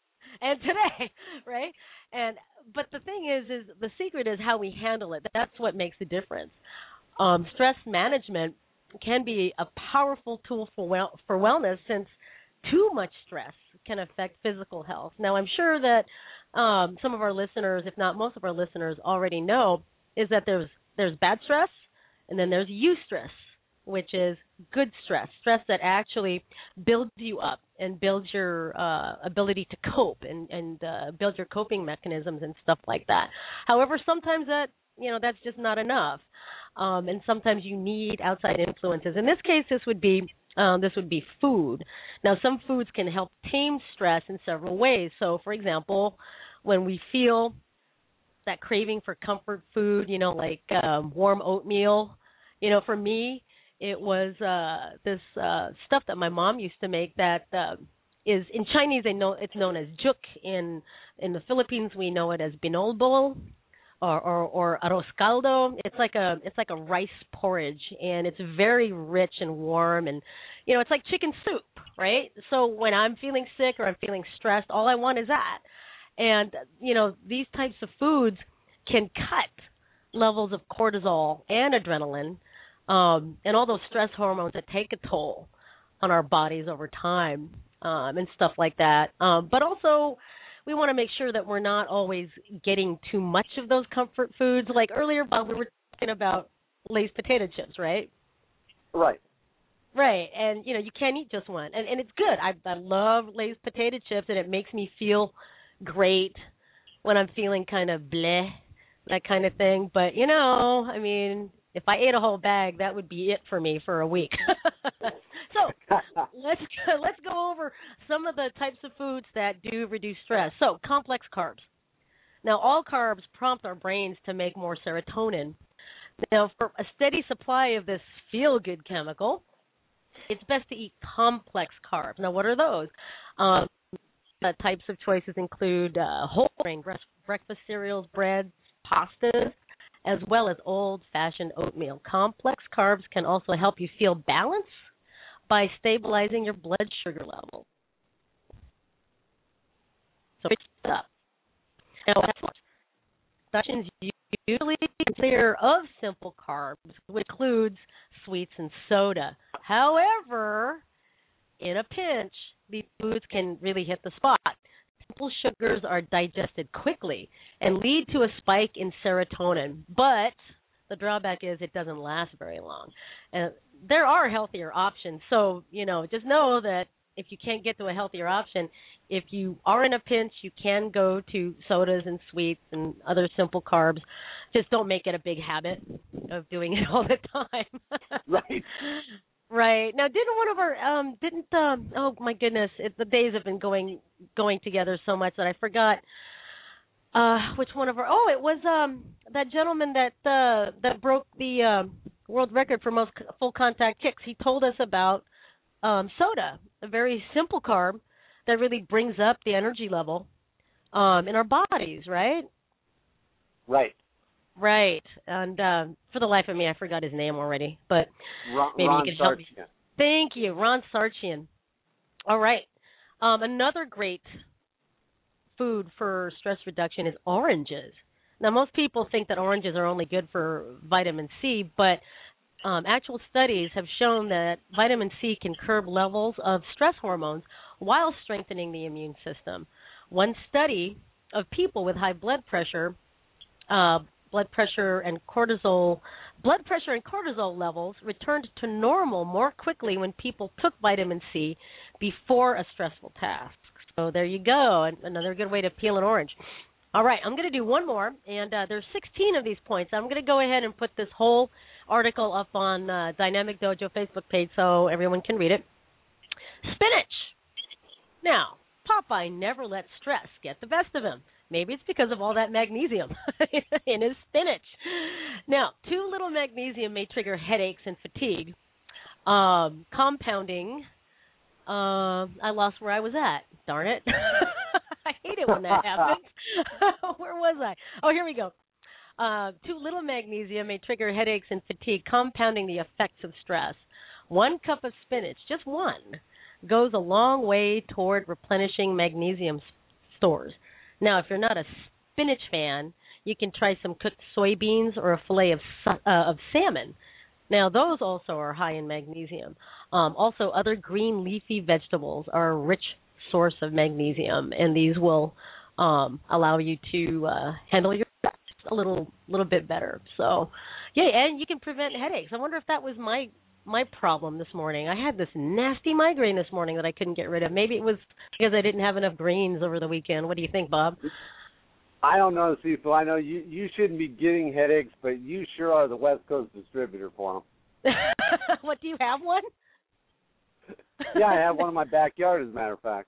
Right? But the thing is the secret is how we handle it. That's what makes the difference. Stress management can be a powerful tool for wellness, since too much stress can affect physical health. Now, I'm sure that some of our listeners, if not most of our listeners, already know is that there's bad stress, and then there's eustress, which is good stress that actually builds you up and builds your ability to cope and build your coping mechanisms and stuff like that. However, sometimes that's just not enough. And sometimes you need outside influences. In this case, this would be food. Now, some foods can help tame stress in several ways. So, for example, when we feel that craving for comfort food, like warm oatmeal, for me, it was this stuff that my mom used to make that is in Chinese it's known as juk. In the Philippines, we know it as binolbol. Or arroz caldo. It's like a rice porridge, and it's very rich and warm, and it's like chicken soup, right? So when I'm feeling sick or I'm feeling stressed, all I want is that. And these types of foods can cut levels of cortisol and adrenaline, and all those stress hormones that take a toll on our bodies over time, and stuff like that. But also, we want to make sure that we're not always getting too much of those comfort foods. Like earlier, Bob, we were talking about Lay's potato chips, right? Right. Right, and you can't eat just one, and it's good. I love Lay's potato chips, and it makes me feel great when I'm feeling kind of bleh, that kind of thing. But if I ate a whole bag, that would be it for me for a week. So let's go over some of the types of foods that do reduce stress. So complex carbs. Now, all carbs prompt our brains to make more serotonin. Now, for a steady supply of this feel-good chemical, it's best to eat complex carbs. Now, what are those? Types of choices include whole grain breakfast cereals, breads, pastas, as well as old-fashioned oatmeal. Complex carbs can also help you feel balanced by stabilizing your blood sugar level. So it's up. Now, Dutchins usually consider of simple carbs, which includes sweets and soda. However, in a pinch, these foods can really hit the spot. Simple sugars are digested quickly and lead to a spike in serotonin, but the drawback is it doesn't last very long. And there are healthier options, so just know that if you can't get to a healthier option, if you are in a pinch, you can go to sodas and sweets and other simple carbs. Just don't make it a big habit of doing it all the time. Right. Right. Now, didn't one of our oh my goodness, the days have been going together so much that I forgot which one of our it was that gentleman that broke the world record for most full contact kicks. He told us about soda, a very simple carb that really brings up the energy level in our bodies, right? Right. Right. And for the life of me, I forgot his name already, but maybe Ron you can help me. Sarchian. Thank you, Ron Sarchian. All right. Another great food for stress reduction is oranges. Now, most people think that oranges are only good for vitamin C, but actual studies have shown that vitamin C can curb levels of stress hormones while strengthening the immune system. One study of people with high blood pressure and cortisol levels returned to normal more quickly when people took vitamin C before a stressful task. So there you go, another good way to peel an orange. All right, I'm going to do one more, and there's 16 of these points. I'm going to go ahead and put this whole article up on Dynamic Dojo Facebook page so everyone can read it. Spinach. Now, Popeye never let stress get the best of him. Maybe it's because of all that magnesium in his spinach. Now, too little magnesium may trigger headaches and fatigue. Compounding. I lost where I was at. Darn it. I hate it when that happens. Where was I? Oh, here we go. Too little magnesium may trigger headaches and fatigue, compounding the effects of stress. 1 cup of spinach, just one, goes a long way toward replenishing magnesium stores. Now, if you're not a spinach fan, you can try some cooked soybeans or a fillet of salmon. Now, those also are high in magnesium. Also, other green leafy vegetables are a rich source of magnesium, and these will allow you to handle your stress a little bit better. So, yeah, and you can prevent headaches. I wonder if that was my problem this morning. I had this nasty migraine this morning that I couldn't get rid of. Maybe it was because I didn't have enough greens over the weekend. What do you think, Bob? I don't know, Cecil. I know you shouldn't be getting headaches, but you sure are the West Coast distributor for them. What, do you have one? Yeah, I have one in my backyard, as a matter of fact.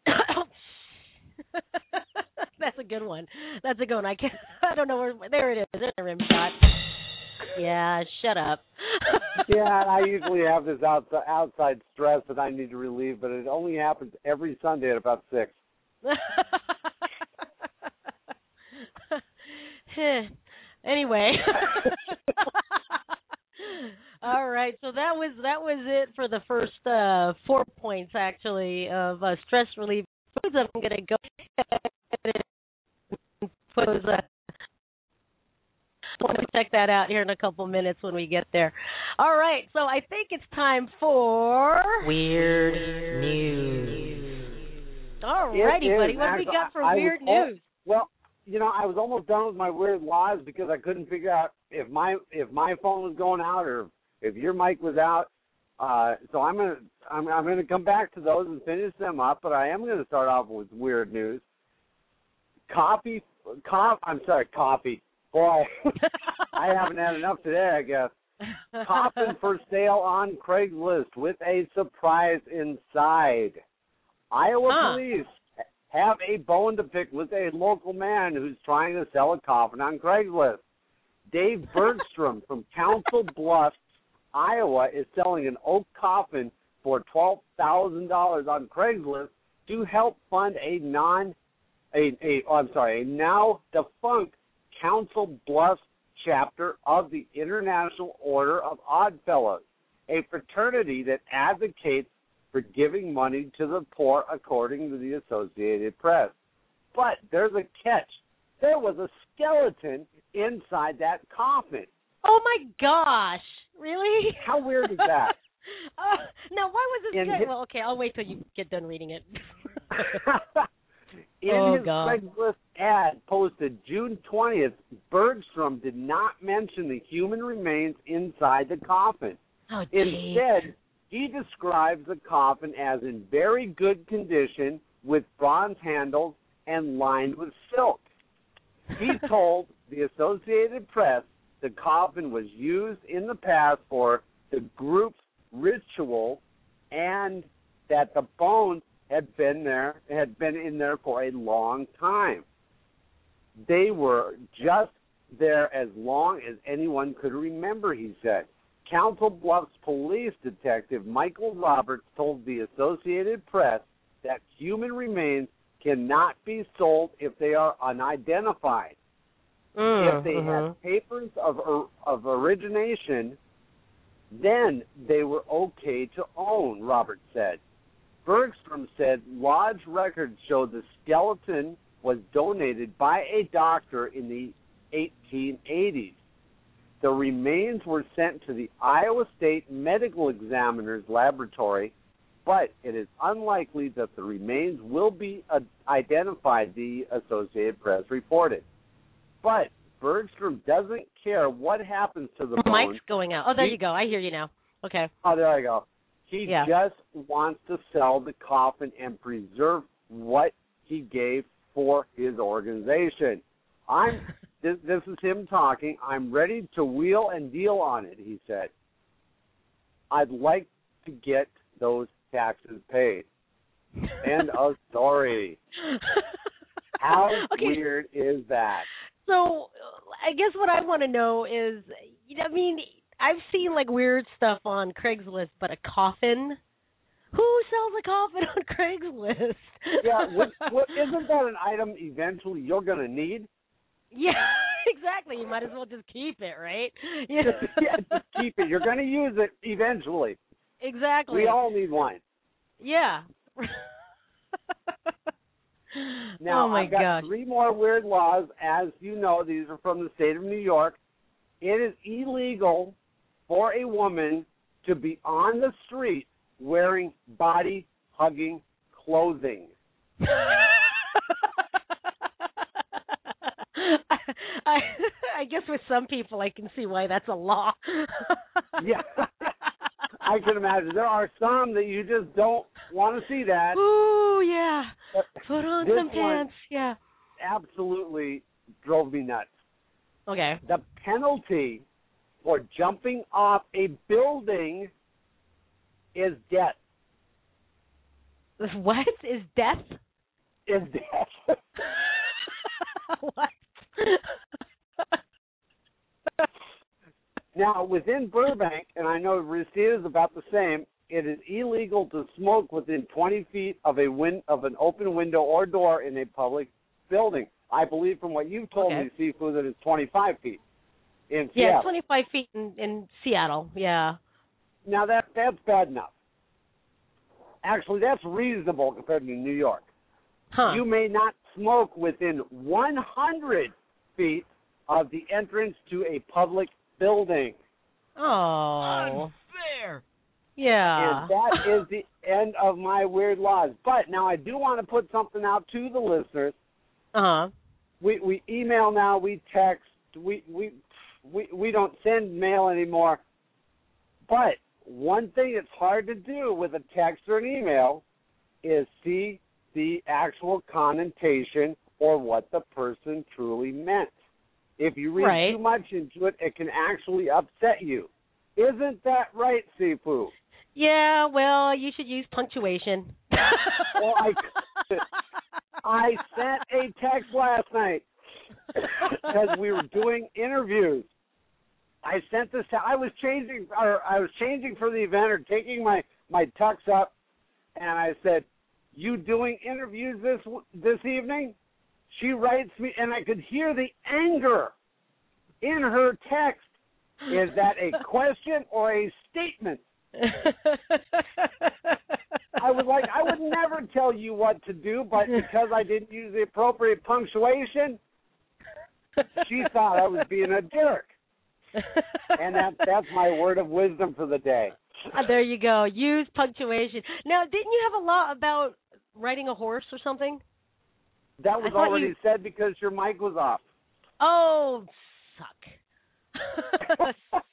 That's a good one. That's a good one. I don't know where. There it is. There's a rim shot. Yeah, shut up. Yeah, I usually have this outside stress that I need to relieve, but it only happens every Sunday at about 6. Anyway. All right, so that was it for the first 4 points, actually, of stress relief foods. I'm going to go ahead and pose want to check that out here in a couple minutes when we get there. All right, so I think it's time for Weird News. All righty, buddy. What do we got for weird news? Well, I was almost done with my weird lies because I couldn't figure out if my phone was going out or if your mic was out. So I'm gonna come back to those and finish them up. But I am gonna start off with weird news. Coffee. Boy, I haven't had enough today, I guess. Coffin for sale on Craigslist with a surprise inside. Iowa police have a bone to pick with a local man who's trying to sell a coffin on Craigslist. Dave Bergstrom from Council Bluffs, Iowa, is selling an oak coffin for $12,000 on Craigslist to help fund a now defunct Council Bluffs chapter of the International Order of Oddfellows, a fraternity that advocates for giving money to the poor, according to the Associated Press. But there's a catch. There was a skeleton inside that coffin. Oh, my gosh. Really? How weird is that? Now, why was this good? Well, okay, I'll wait till you get done reading it. In his Craigslist ad posted June 20th, Bergstrom did not mention the human remains inside the coffin. Oh, instead, he describes the coffin as in very good condition with bronze handles and lined with silk. He told the Associated Press the coffin was used in the past for the group's ritual and that the bones had been in there for a long time. They were just there as long as anyone could remember, he said. Council Bluffs police detective Michael Roberts told the Associated Press that human remains cannot be sold if they are unidentified. If they had papers of origination, then they were okay to own, Roberts said. Bergstrom said lodge records show the skeleton was donated by a doctor in the 1880s. The remains were sent to the Iowa State Medical Examiner's Laboratory but it is unlikely that the remains will be identified, the Associated Press reported. But Bergstrom doesn't care what happens to the bones. Mike's going out. Oh, there you go. I hear you now. Okay. Oh, there I go. He just wants to sell the coffin and preserve what he gave for his organization. This is him talking. I'm ready to wheel and deal on it, he said. I'd like to get those taxes paid. End of story. How weird is that? So I guess what I want to know is, I mean, I've seen like weird stuff on Craigslist, but a coffin? Who sells a coffin on Craigslist? Yeah, isn't that an item eventually you're going to need? Yeah, exactly. You might as well just keep it, right? Yeah, just keep it. You're going to use it eventually. Exactly. We all need one. Yeah. Now, oh my I've got gosh. 3 more weird laws. As you know, these are from the state of New York. It is illegal for a woman to be on the street wearing body-hugging clothing. I guess with some people I can see why that's a law. Yeah. I can imagine. There are some that you just don't want to see that. Ooh, yeah. Put on some pants. Yeah. Absolutely drove me nuts. Okay. The penalty for jumping off a building is death. What? Is death? Is death. What? Now, within Burbank, and I know Reseda is about the same, it is illegal to smoke within 20 feet of an open window or door in a public building. I believe from what you've told me, Sifu, that it's 25 feet in Seattle. Yeah, 25 feet in Seattle, yeah. Now, that's bad enough. Actually, that's reasonable compared to New York. Huh. You may not smoke within 100 feet of the entrance to a public building. Oh. Unfair. Yeah. And that is the end of my weird laws. But now I do want to put something out to the listeners. Uh-huh. We email now, we text, we don't send mail anymore. But one thing that's hard to do with a text or an email is see the actual connotation or what the person truly meant. If you read too much into it, it can actually upset you. Isn't that right, Sifu? Yeah, well, you should use punctuation. Well, I sent a text last night because we were doing interviews. I sent this. I was changing for the event or taking my tux up, and I said, "You doing interviews this evening?" She writes me, and I could hear the anger in her text. Is that a question or a statement? I was like, I would never tell you what to do, but because I didn't use the appropriate punctuation, she thought I was being a jerk. And that's my word of wisdom for the day. There you go. Use punctuation. Now, didn't you have a law about riding a horse or something? That was already said because your mic was off. Oh, suck.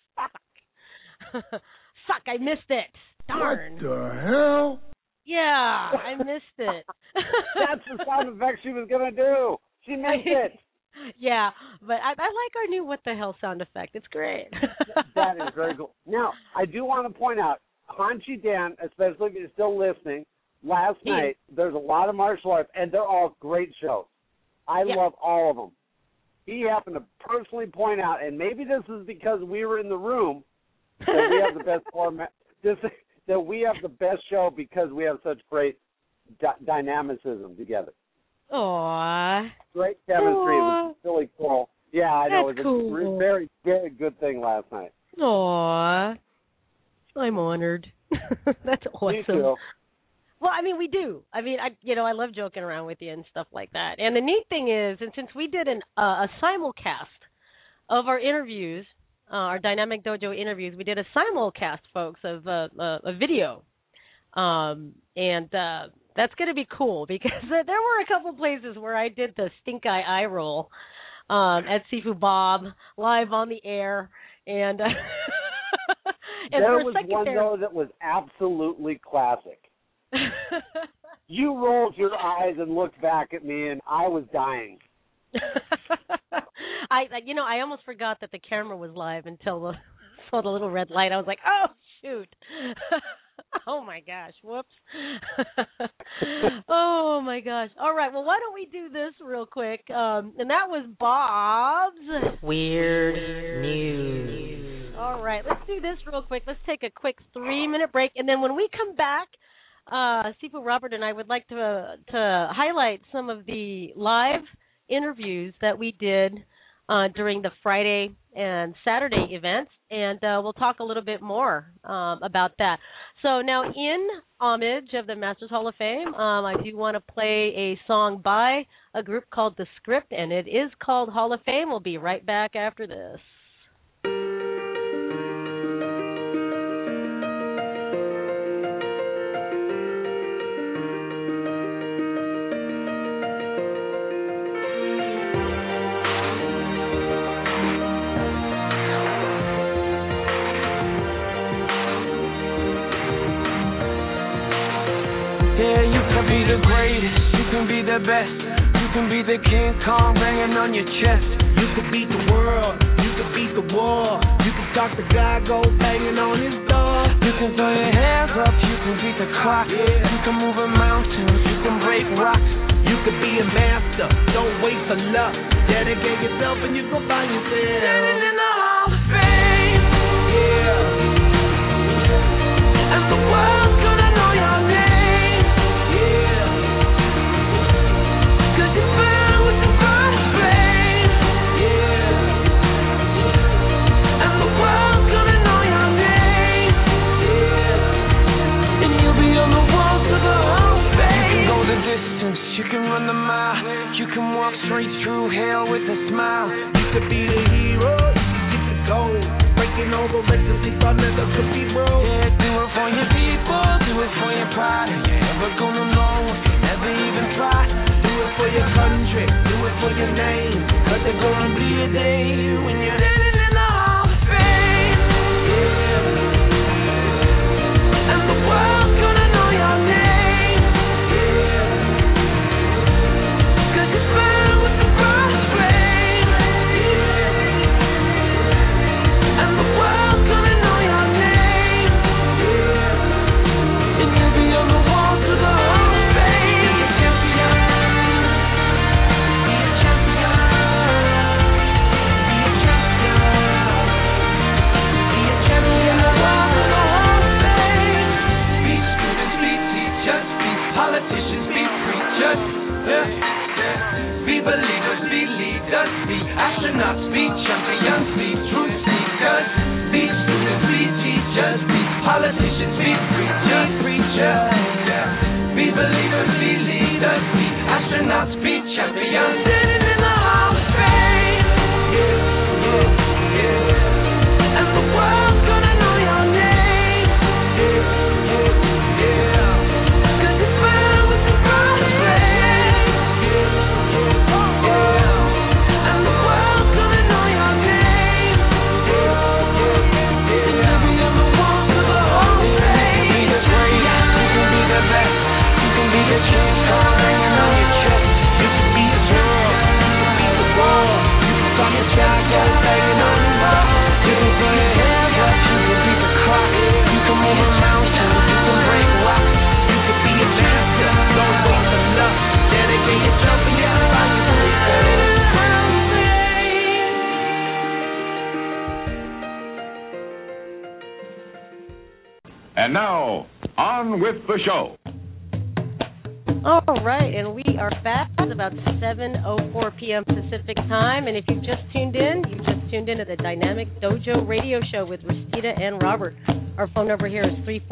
Suck, I missed it. Darn. What the hell? Yeah, I missed it. That's the sound effect she was going to do. She missed it. Yeah, but I like our new what the hell sound effect. It's great. That is very cool. Now, I do want to point out, Hanshi Dan, especially if you're still listening, last night, there's a lot of martial arts, and they're all great shows. I love all of them. He happened to personally point out, and maybe this is because we were in the room, that we have the best format, that we have the best show because we have such great dynamicism together. Aww. Great chemistry. It was really cool. Yeah, I know. That's it was a very, very good thing last night. Aww. I'm honored. That's awesome. Me too. Well, I mean, we do. I mean, I love joking around with you and stuff like that. And the neat thing is, and since we did a simulcast of our interviews, our Dynamic Dojo interviews, we did a simulcast, folks, of a video And that's going to be cool because there were a couple places where I did the stink eye roll at Sifu Bob live on the air, and and there was one though that was absolutely classic. You rolled your eyes and looked back at me, and I was dying. I almost forgot that the camera was live until saw the little red light. I was like, oh shoot. Oh my gosh, whoops. Oh my gosh. All right, well, why don't we do this real quick? And that was Bob's Weird News. All right, let's do this real quick. Let's take a quick 3-minute break, and then when we come back, Sifu Robert and I would like to highlight some of the live interviews that we did during the Friday and Saturday events, and we'll talk a little bit more about that. So now, in homage of the Masters Hall of Fame, I do want to play a song by a group called The Script, and it is called Hall of Fame. We'll be right back after this. Be the greatest, you can be the best. You can be the King Kong banging on your chest. You can beat the world, you can beat the war. You can talk the guy, go banging on his door. You can throw your hands up, you can beat the clock. You can move a mountain, you can break rocks. You can be a master, don't wait for luck. Dedicate yourself and you go find yourself standing in the Hall of Fame. Yeah. And the world's gonna know your name. You can run the mile, you can walk straight through hell with a smile. You could be the hero, you can get the gold. Breaking over records they thought never could be broke. Yeah, do it for your people, do it for your pride. If you're ever gonna know, never even try. Do it for your country, do it for your name. Cause there's gonna be a day when you're living in the Hall of Fame. Yeah. And the world's gonna know your name. Be believers, be leaders, be astronauts, be champions, be truth seekers, be students, be teachers, be politicians, be preachers. Be believers, be leaders, be astronauts, be champions, sitting in the Hall of Fame. And the world's gonna know your name. Cause it's filled with the Hall of Fame. And now, on with the show. All right, and we are back. It's about 7:04 p.m. Pacific time, and if you've just tuned in to the Dynamic Dojo Radio Show with Rosita and Robert. Our phone number here is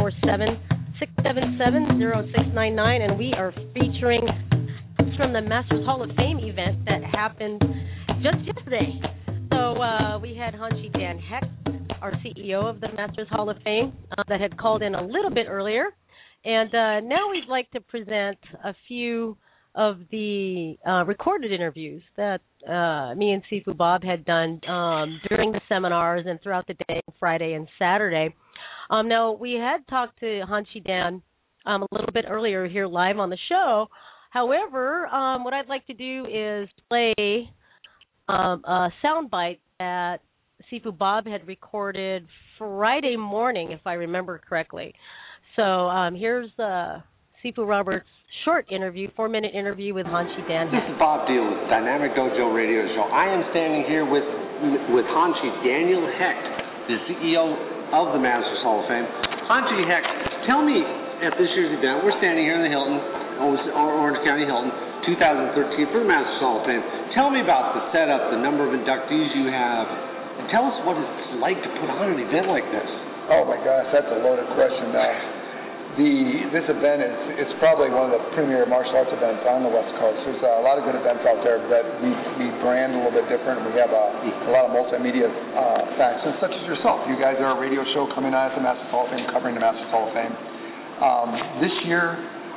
347-677-0699, and we are featuring from the Masters Hall of Fame event that happened just yesterday. So we had Hanshi Dan Heck, our CEO of the Masters Hall of Fame, that had called in a little bit earlier. And now we'd like to present a few of the recorded interviews that me and Sifu Bob had done during the seminars and throughout the day, Friday and Saturday. Now, we had talked to Hanshi Dan a little bit earlier here live on the show. However, what I'd like to do is play a soundbite that Sifu Bob had recorded Friday morning, if I remember correctly. So here's Sifu Roberts' short interview, 4-minute interview with Hanshi Dan. This is Bob Deal with Dynamic Dojo Radio Show. I am standing here with Hanshi Daniel Hecht, the CEO of the Masters Hall of Fame. Hanshi Hecht, tell me, at this year's event, we're standing here in the Hilton, Orange County Hilton, 2013 for the Masters Hall of Fame. Tell me about the setup, the number of inductees you have, and tell us what it's like to put on an event like this. Oh my gosh, that's a loaded question. This event is probably one of the premier martial arts events on the West Coast. There's a lot of good events out there that we brand a little bit different. We have a lot of multimedia factions, such as yourself. You guys are a radio show coming on at the Masters Hall of Fame, covering the Masters Hall of Fame. This year,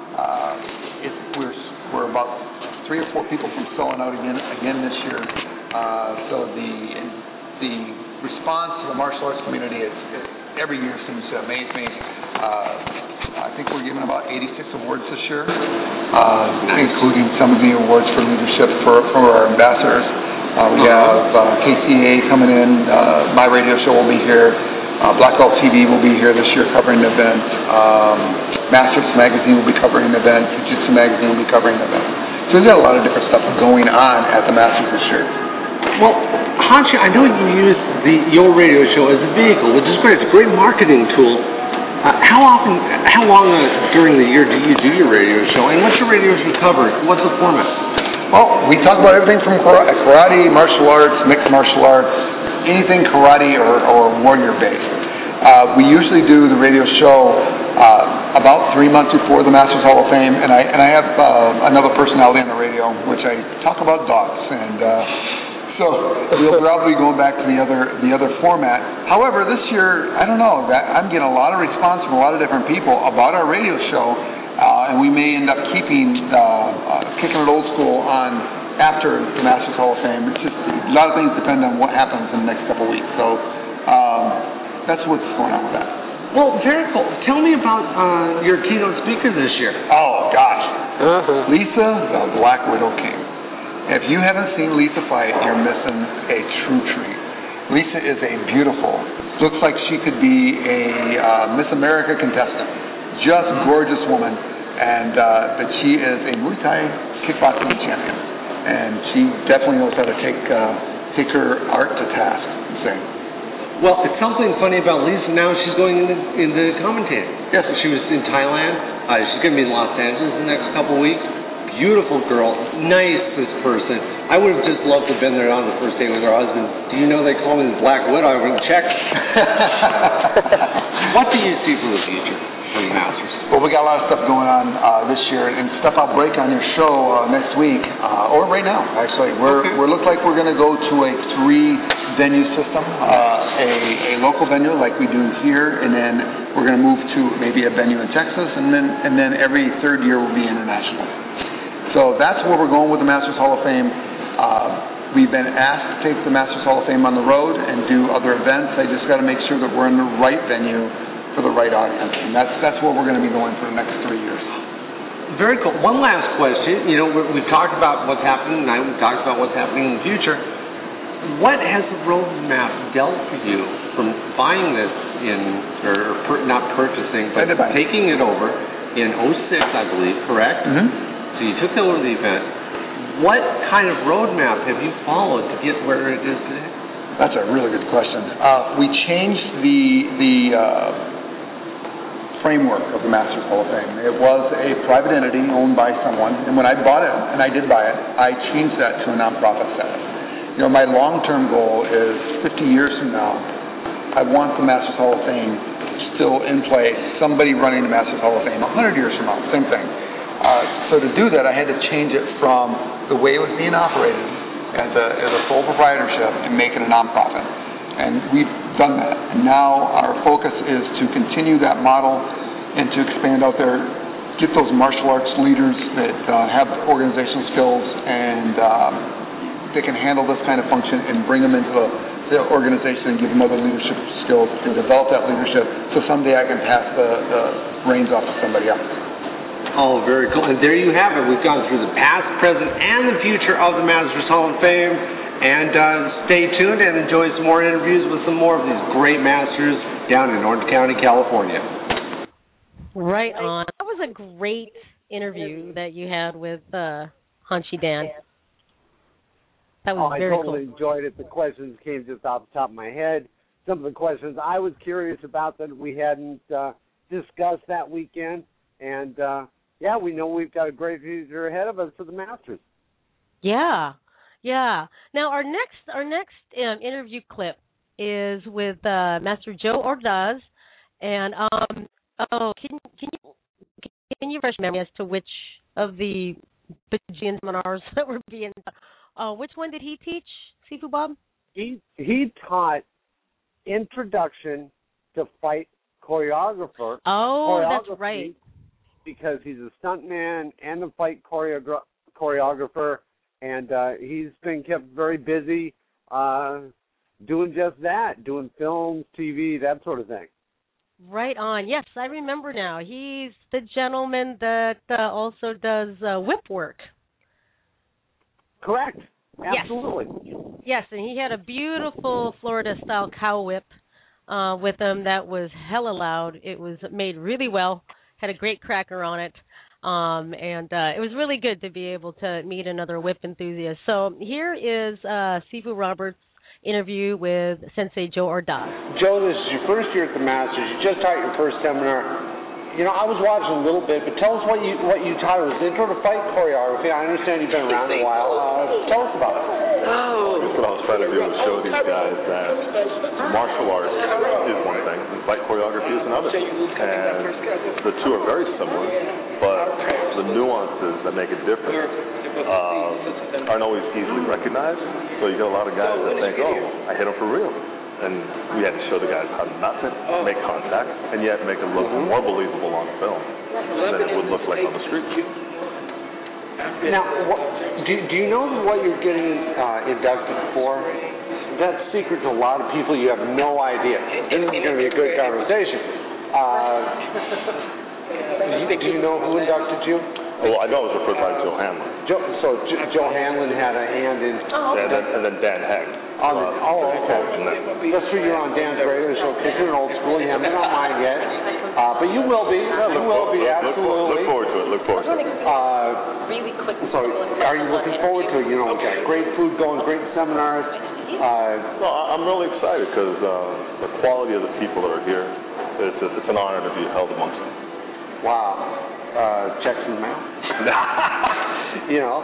we're about 3 or 4 people from selling out again this year. So the response to the martial arts community every year seems to amaze me. I think we're giving about 86 awards this year, including some of the awards for leadership for our ambassadors. We have KCA coming in. My radio show will be here. Black Belt TV will be here this year covering the event. Masters Magazine will be covering the event. Jiu-Jitsu Magazine will be covering the event. So we've got a lot of different stuff going on at the Masters this year. Well, Hanshi, I know you use your radio show as a vehicle, which is great. It's a great marketing tool. How long during the year do you do your radio show, and what's your radio show cover? What's the format? Well, we talk about everything from karate, martial arts, mixed martial arts, anything karate or warrior-based. We usually do the radio show about 3 months before the Masters Hall of Fame, and I have another personality on the radio, which I talk about dogs, and so we'll probably be going back to the other format. However, this year, I don't know, I'm getting a lot of response from a lot of different people about our radio show, and we may end up kicking it old school on after the Masters Hall of Fame. It's just a lot of things depend on what happens in the next couple of weeks. So that's what's going on with that. Well, very cool. Tell me about your keynote speaker this year. Oh, gosh. Lisa, the Black Widow King. If you haven't seen Lisa fight, you're missing a true treat. Lisa is a beautiful, looks like she could be a Miss America contestant. Just gorgeous woman. And but she is a Muay Thai kickboxing champion. And she definitely knows how to take her art to task. Well, it's something funny about Lisa now. She's going into commentating. Yes. She was in Thailand. She's going to be in Los Angeles the next couple of weeks. Beautiful girl, nicest person. I would have just loved to have been there on the first day with her husband. Do you know they call me the Black Widow? I went and checked. What do you see for the future for the Masters? Well, we got a lot of stuff going on this year, and stuff I'll break on your show next week, or right now, actually. We're look like we're going to go to a 3-venue system, a local venue like we do here, and then we're going to move to maybe a venue in Texas, and then every third year will be international. So that's where we're going with the Masters Hall of Fame. We've been asked to take the Masters Hall of Fame on the road and do other events. I just got to make sure that we're in the right venue for the right audience. And that's where we're going to be going for the next 3 years. Very cool. One last question. You know, we've talked about what's happening tonight. We've talked about what's happening in the future. What has the roadmap dealt for you from buying this not purchasing, but taking it over in 2006, I believe, correct? Mm-hmm. So you took over the event. What kind of roadmap have you followed to get where it is today? That's a really good question. We changed the framework of the Masters Hall of Fame. It was a private entity owned by someone, and when I bought it, and I did buy it, I changed that to a nonprofit status. You know, my long-term goal is 50 years from now, I want the Masters Hall of Fame still in place, somebody running the Masters Hall of Fame. 100 years from now, same thing. So to do that, I had to change it from the way it was being operated as a sole proprietorship and make it a nonprofit. And we've done that. And now our focus is to continue that model and to expand out there, get those martial arts leaders that have organizational skills and they can handle this kind of function and bring them into the organization and give them other leadership skills to develop that leadership so someday I can pass the reins off to somebody else. Oh, very cool. And there you have it. We've gone through the past, present, and the future of the Masters Hall of Fame. And stay tuned and enjoy some more interviews with some more of these great masters down in Orange County, California. Right on. That was a great interview that you had with Hanshi Dan. That was very cool. I totally enjoyed it. The questions came just off the top of my head. Some of the questions I was curious about that we hadn't discussed that weekend. And, yeah, we know we've got a great future ahead of us for the Masters. Yeah. Yeah. Now our next interview clip is with Master Joe Ordaz, and can you refresh my memory as to which of the bajillion seminars that were being which one did he teach, Sifu Bob? He taught Introduction to Fight Choreographer. Oh, that's right. Because he's a stuntman and a fight choreographer. And he's been kept very busy doing just that, doing films, TV, that sort of thing. Right on. Yes, I remember now. He's the gentleman that also does whip work. Correct. Absolutely. Yes, and he had a beautiful Florida-style cow whip with him that was hella loud. It was made really well, had a great cracker on it. And it was really good to be able to meet another whip enthusiast. So here is Sifu Roberts' interview with Sensei Joe Ordaz. Joe, this is your first year at the Masters. You just taught your first seminar. You know, I was watching a little bit, but tell us what you taught. It was Intro to Fight Choreography. I understand you've been around a while. Tell us about it. What I was trying to do was show these guys that martial arts is one thing and fight choreography is another. And the two are very similar, but the nuances that make it different aren't always easily recognized. So you get a lot of guys that think, oh, I hit him for real. And we had to show the guys how not to make contact and yet make it look more believable on film than it would look like on the street. Now, do you know what you're getting inducted for? That's secret to a lot of people. You have no idea. This is going to be a good conversation. Do you know who inducted you? Well, I know it was referred by Joe Hanlon. Joe Hanlon had a hand in... And then Dan Heck. Okay. That's true. You're on Dan's radio show because you're an old school. You haven't been on mine yet. But you will be. Absolutely. Look forward to it. Really quick. So are you looking forward to it? You know, we've got great food going, great seminars. Well, I'm really excited because the quality of the people that are here, it's an honor to be held amongst them. Wow. Checks in the mail. You know,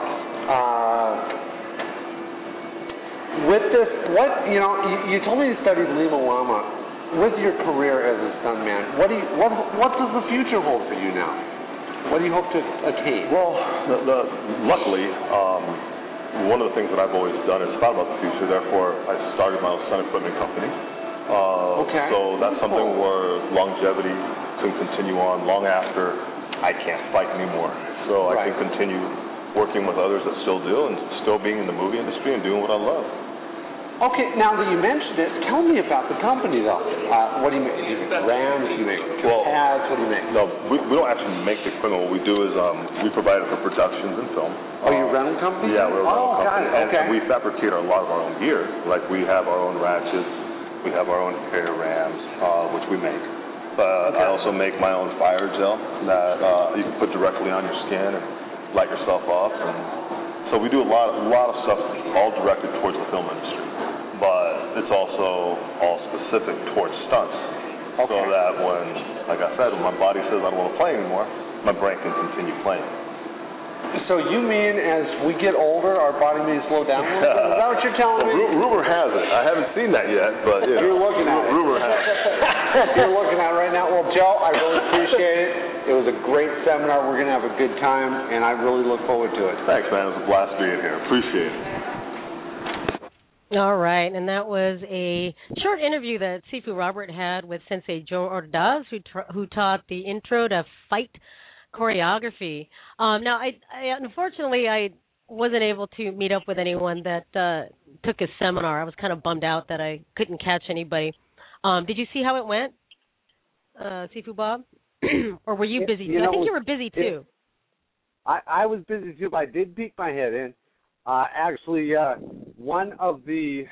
with this, you told me you studied Lima Llama. With your career as a stuntman, what does the future hold for you now? What do you hope to attain? Well, luckily, one of the things that I've always done is thought about the future. Therefore, I started my own stunt equipment company. Okay. So that's something where longevity can continue on long after I can't fight anymore. So I can continue working with others that still do and still being in the movie industry and doing what I love. Okay, now that you mentioned it, tell me about the company, though. What do you make? Do you make rams? Do you make pads? What do you make? No, we don't actually make the equipment. What we do is we provide it for productions and film. Oh, you're a rental company? Yeah, we're a rental company. Got it. Okay. And we fabricate a lot of our own gear. Like we have our own ratchets, we have our own air rams, which we make. But I also make my own fire gel that you can put directly on your skin and light yourself off. And so we do a lot of stuff all directed towards the film industry. But it's also all specific towards stunts. So that when, like I said, when my body says I don't want to play anymore, my brain can continue playing. So you mean as we get older, our body may slow down a little bit? Is that what you're telling me? Rumor has it. I haven't seen that yet, but yeah. You're looking at it. Rumor has it. You're looking at it right now. Well, Joe, I really appreciate it. It was a great seminar. We're going to have a good time, and I really look forward to it. Thanks, man. It was a blast being here. Appreciate it. All right, and that was a short interview that Sifu Robert had with Sensei Joe Ordaz, who taught the intro to fight choreography. Now, I unfortunately I wasn't able to meet up with anyone that took his seminar. I was kind of bummed out that I couldn't catch anybody. Did you see how it went, Sifu Bob? Or were you busy? I think you were busy too. I was busy too, but I did peek my head in. Actually, one of the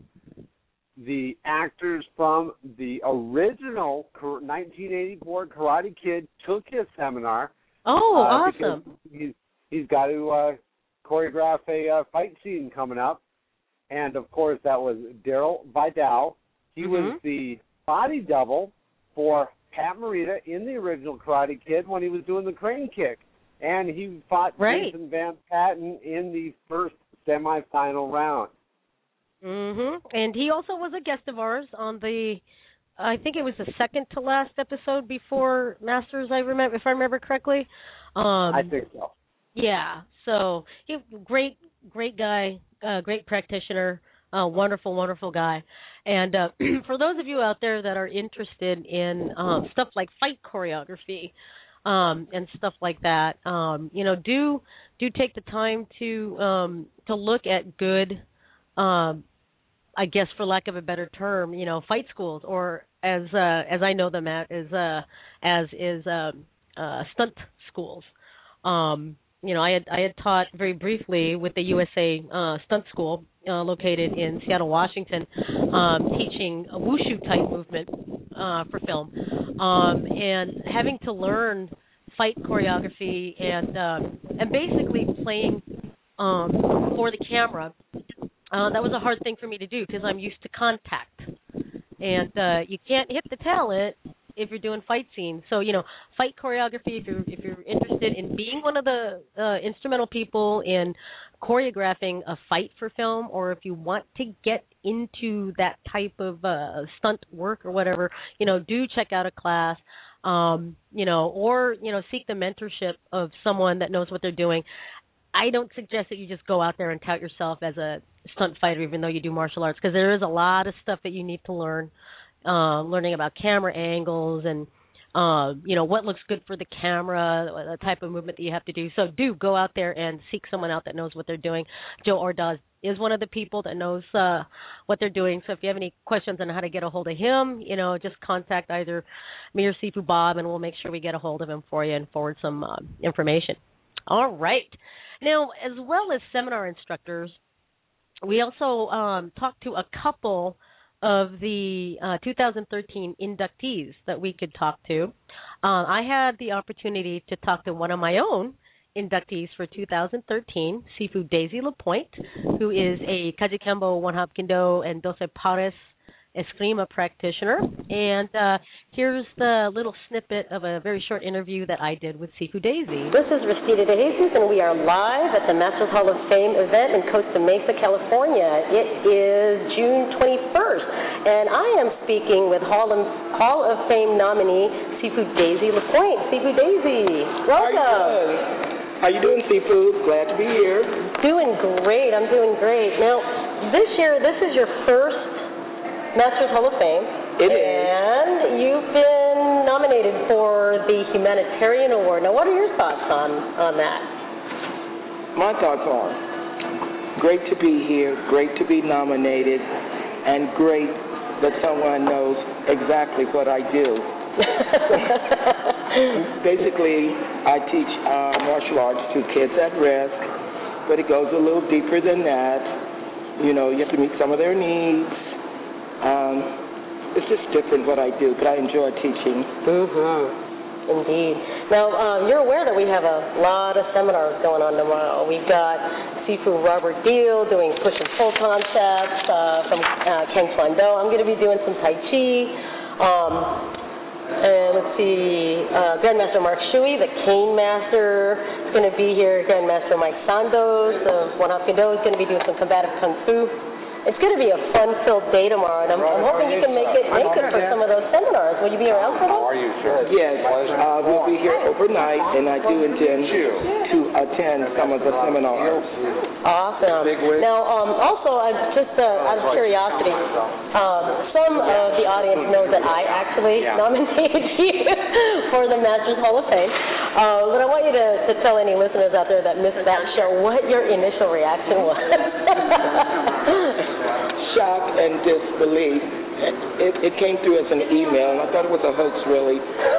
actors from the original 1984 Karate Kid took his seminar. Oh, awesome! He's got to choreograph a fight scene coming up, and of course that was Daryl Vidal. He was the body double for Pat Morita in the original Karate Kid when he was doing the crane kick. And he fought Jason Van Patten in the first semifinal round. And he also was a guest of ours on I think it was the second to last episode before Masters, if I remember correctly. I think so. Yeah, so great guy, great practitioner, wonderful, wonderful guy. And for those of you out there that are interested in stuff like fight choreography, and stuff like that, do take the time to look at good, I guess for lack of a better term, fight schools, or as I know them as stunt schools. I had taught very briefly with the USA Stunt School located in Seattle, Washington, teaching a wushu type movement for film, and having to learn fight choreography and basically playing for the camera. That was a hard thing for me to do because I'm used to contact, and you can't hit the talent if you're doing fight scenes. So, fight choreography, if you're interested in being one of the instrumental people in choreographing a fight for film, or if you want to get into that type of stunt work or whatever, do check out a class, or seek the mentorship of someone that knows what they're doing. I don't suggest that you just go out there and tout yourself as a stunt fighter, even though you do martial arts, because there is a lot of stuff that you need to learn. Learning about camera angles and, what looks good for the camera, the type of movement that you have to do. So do go out there and seek someone out that knows what they're doing. Joe Ordaz is one of the people that knows what they're doing. So if you have any questions on how to get a hold of him, just contact either me or Sifu Bob, and we'll make sure we get a hold of him for you and forward some information. All right. Now, as well as seminar instructors, we also talked to a couple of the 2013 inductees that we could talk to. I had the opportunity to talk to one of my own inductees for 2013, Sifu Daisy LaPointe, who is a Kajikembo, One Hop Kendo, and Doce Pares Eskrima practitioner. And here's the little snippet of a very short interview that I did with Sifu Daisy. This is Restita De Jesus, and we are live at the Masters Hall of Fame event in Costa Mesa, California. It is June 21st, and I am speaking with Hall of Fame nominee Sifu Daisy LaPointe. Sifu Daisy, welcome. How you doing, Sifu? Glad to be here. Doing great. I'm doing great. Now, this year, this is your first Masters Hall of Fame. It is. And you've been nominated for the Humanitarian Award. Now, what are your thoughts on that? My thoughts are great to be here, great to be nominated, and great that someone knows exactly what I do. Basically, I teach martial arts to kids at risk, but it goes a little deeper than that. You have to meet some of their needs. It's just different what I do, but I enjoy teaching. Indeed. Now, you're aware that we have a lot of seminars going on tomorrow. We've got Sifu Robert Deal doing push and pull concepts from Kang Kwon Do. I'm going to be doing some Tai Chi. And let's see, Grandmaster Mark Shui, the Cane Master, is going to be here. Grandmaster Mike Sandos of One Hop Kendo is going to be doing some combative Kung Fu. It's going to be a fun-filled day tomorrow, and I'm hoping you can make it for some of those seminars. Will you be around for them? How are you, sir? Yes, we'll be here overnight, and I do intend to attend some of the seminars. Awesome. Now, also, just out of curiosity, some of the audience knows that I actually nominated you for the Masters Hall of Fame. But I want you to tell any listeners out there that missed that show what your initial reaction was. Shock and disbelief. It came through as an email, and I thought it was a hoax, really.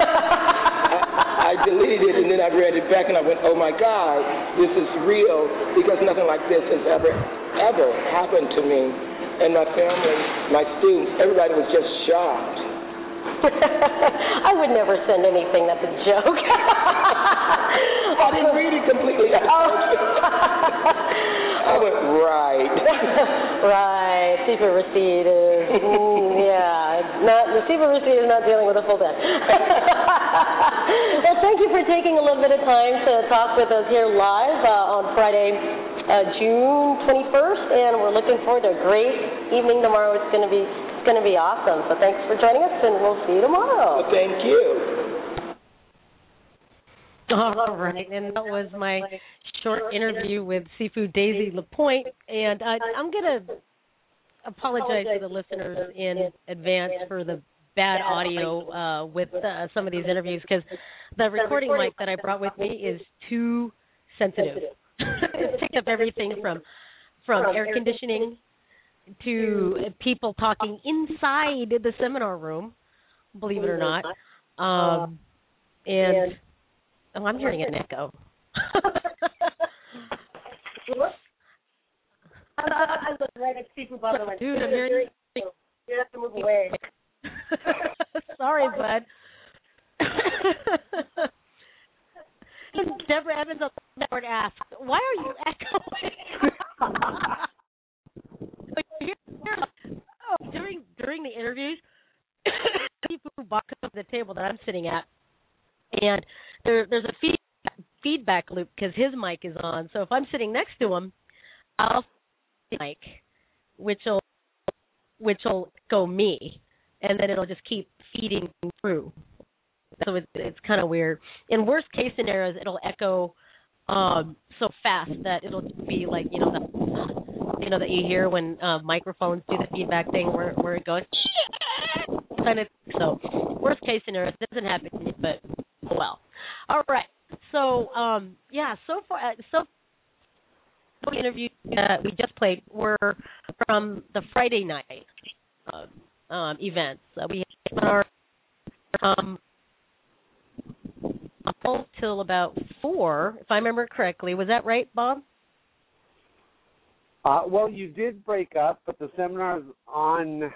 I deleted it, and then I read it back, and I went, oh, my God, this is real, because nothing like this has ever happened to me. And my family, my students, everybody was just shocked. I would never send anything that's a joke. I didn't read it completely. I went, right. Right. Secret receipt is, the secret receipt is not dealing with a full debt. Well, thank you for taking a little bit of time to talk with us here live on Friday, June 21st, and we're looking forward to a great evening tomorrow. It's going to be awesome. So thanks for joining us, and we'll see you tomorrow. Well, thank you. All right, and that was my short interview with Seafood Daisy LaPointe, and I'm going to apologize to the listeners in advance for the bad audio with some of these interviews, because the recording mic that I brought with me is too sensitive. It's picked up everything from air conditioning to people talking inside the seminar room, believe it or not. I'm hearing an echo. I look right at Seafood Bob. Dude, I'm hearing... You have to move away. Sorry, bud. Deborah Evans on the network asked, why are you echoing? During the interviews, Seafood Bob comes to the table that I'm sitting at, and there's a feedback loop because his mic is on. So if I'm sitting next to him, I'll see the mic, which will go me, and then it'll just keep feeding through. So it's kind of weird. In worst case scenarios, it'll echo so fast that it'll be like that you hear when microphones do the feedback thing where it goes kind of. So worst case scenario, it doesn't happen, but well. All right. So so far the interviews that we just played were from the Friday night events. We had our till about 4, if I remember correctly. Was that right, Bob? Well, you did break up, but the seminars on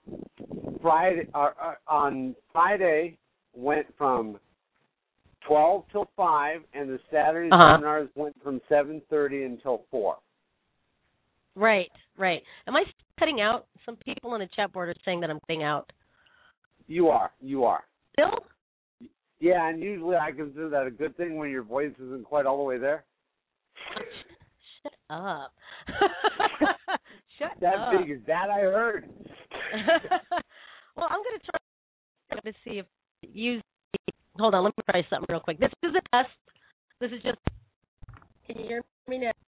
Friday went from 12 till 5, and the Saturday seminars went from 7:30 until 4. Right. Am I cutting out? Some people on the chat board are saying that I'm cutting out. You are. Still? Yeah, and usually I consider that a good thing when your voice isn't quite all the way there. Shut up. Shut that up. Big is that I heard. Well, I'm going to try to see if hold on, let me try something real quick. This is a test. This is just, can you hear me now?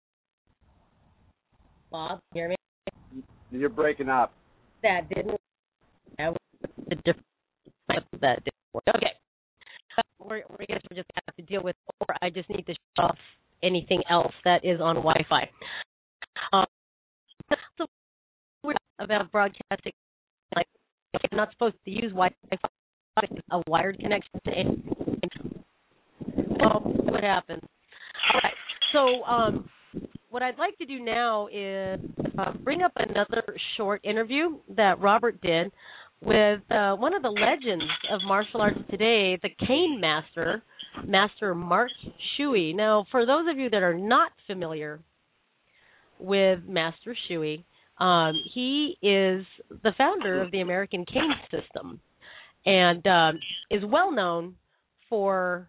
Bob, can you hear me? You're breaking up. That was a different, that didn't work. Okay. I guess we just have to deal with, or I just need to shut off anything else that is on Wi-Fi. So about broadcasting, like, I'm not supposed to use Wi-Fi, a wired connection to anything. Well, what happens? All right. So what I'd like to do now is bring up another short interview that Robert did with one of the legends of martial arts today, the Cane Master, Master Mark Shuey. Now, for those of you that are not familiar with Master Shuey, he is the founder of the American Cane System, and is well known for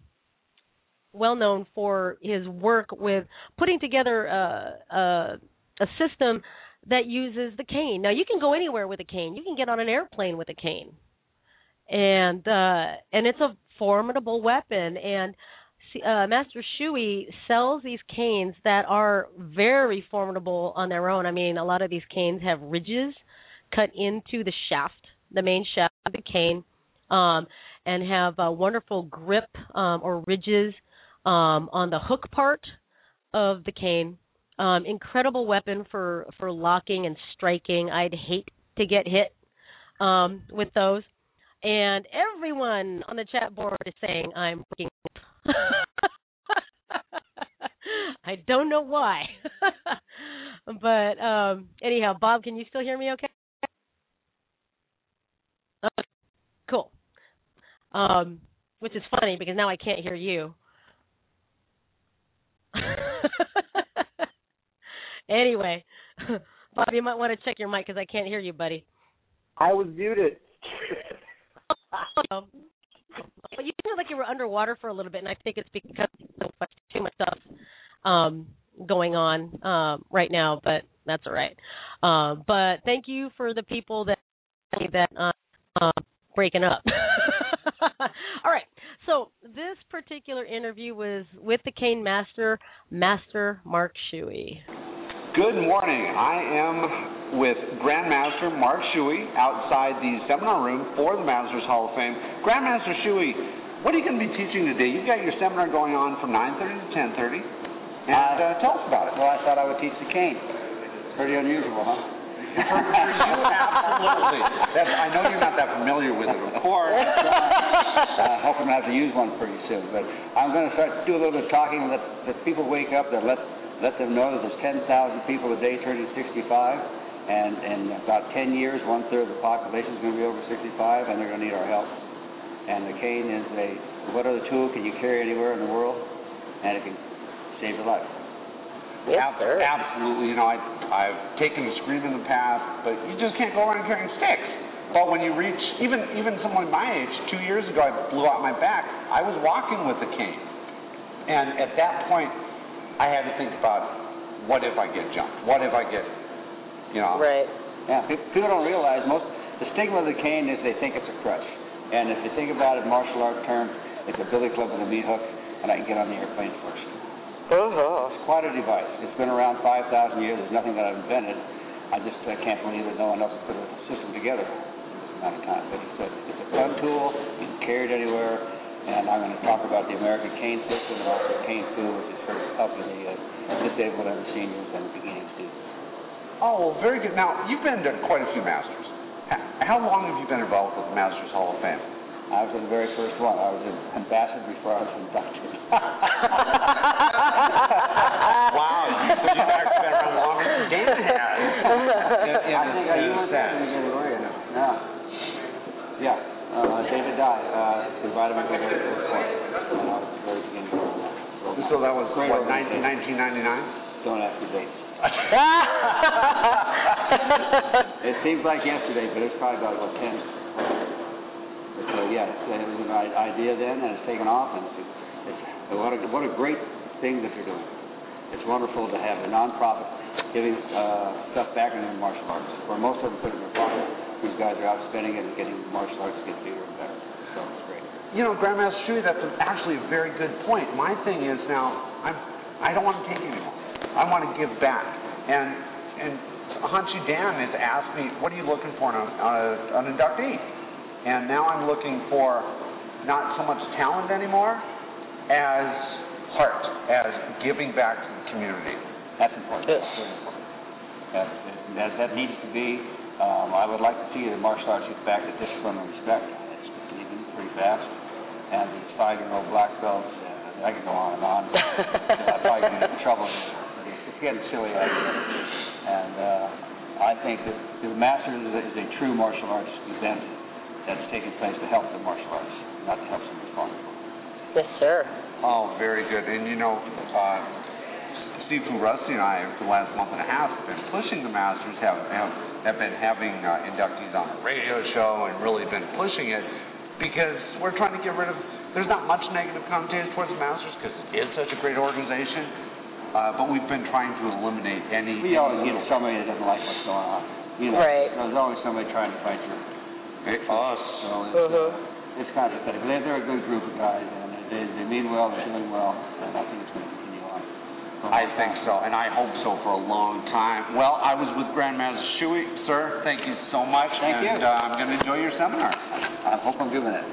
his work with putting together a system that uses the cane. Now you can go anywhere with a cane. You can get on an airplane with a cane, and it's a formidable weapon. And Master Shuey sells these canes that are very formidable on their own. I mean, a lot of these canes have ridges cut into the shaft, the main shaft of the cane, and have a wonderful grip or ridges on the hook part of the cane. Incredible weapon for locking and striking. I'd hate to get hit with those. And everyone on the chat board is saying I'm breaking up. I don't know why. But anyhow, Bob, can you still hear me okay? Okay, cool. Which is funny because now I can't hear you. Anyway, Bob, you might want to check your mic because I can't hear you, buddy. I was muted. But you feel like you were underwater for a little bit, and I think it's because there's too much stuff going on right now, but that's all right. But thank you for the people that breaking up. All right. So this particular interview was with the cane master, Master Mark Shuey. Good morning. I am with Grandmaster Mark Shuey outside the seminar room for the Masters Hall of Fame. Grandmaster Shuey, what are you going to be teaching today? You've got your seminar going on from 9:30 to 10:30. And tell us about it. Well, I thought I would teach the cane. Pretty unusual, huh? For you, absolutely. I know you're not that familiar with it, of course. Hoping to have to use one pretty soon. But I'm going to start to do a little bit of talking and let people wake up, and let them know that there's 10,000 people a day turning 65, and in about 10 years, 1/3 of the population is going to be over 65, and they're going to need our help. And the cane is what other tool can you carry anywhere in the world, and it can save your life. Yes, absolutely. You know, I've taken the scream in the past, but you just can't go around carrying sticks. But when you reach, even someone my age, 2 years ago, I blew out my back. I was walking with a cane, and at that point, I had to think about, what if I get jumped? What if I get, Right. Yeah, people don't realize the stigma of the cane is they think it's a crutch. And if you think about it in martial art terms, it's a billy club with a meat hook, and I can get on the airplane first. It's quite a device. It's been around 5,000 years. There's nothing that I've invented. I just can't believe that no one else put a system together in this amount of time. But it's a fun tool. You can carry it anywhere. And I'm going to talk about the American cane system and also cane tool, which is for helping the disabled and the seniors and the beginning students. Oh, well, very good. Now, you've been to quite a few Masters. How long have you been involved with the Masters Hall of Fame? I was in the very first one. I was an ambassador before I was inducted. Wow, so you've actually been around longer than Dan has. I think I used that in the area now. Yeah. David Dye invited me to the very first one. Very beginning. So that was, what, 1999? Don't ask the dates. It seems like yesterday, but it's probably about 10. So yeah, it was an idea then, and it's taken off, and what a great thing that you're doing. It's wonderful to have a nonprofit giving stuff back into martial arts, where most of them put it in their pocket. These guys are out spending it and getting martial arts to get bigger and better. So it's great. You know, Grandmaster Shuey, that's actually a very good point. My thing is now, I don't want to take anymore. I want to give back. And Hanshi Dan has asked me, what are you looking for on an inductee? And now I'm looking for not so much talent anymore as heart, as giving back to the community. That's important. Yes. That's very important. That needs to be. I would like to see the martial arts get back to discipline and respect. It's leaving pretty fast. And these 5-year-old black belts, I could go on and on. I'm probably going to get in trouble. It's getting silly out here. And I think that the Masters is a true martial arts event that's taking place to help the martial arts, not to help some responsible. Yes, sir. Oh, very good. And you know, Steve Rusty and I, for the last month and a half, have been pushing the Masters, have been having inductees on the radio show and really been pushing it because we're trying to get rid of, there's not much negative connotation towards the Masters because it is such a great organization, but we've been trying to eliminate any. We always get somebody that doesn't like what's going on. You know, Right. There's always somebody trying to fight your. Us. So it's kind of pathetic. They're a good group of guys, and they mean well, they're doing well, and I think it's going to continue on. I think so, and I hope so for a long time. Well, I was with Grandmaster Shuey. Sir, thank you so much. Thank you. And I'm going to enjoy your seminar. I hope I'm doing it.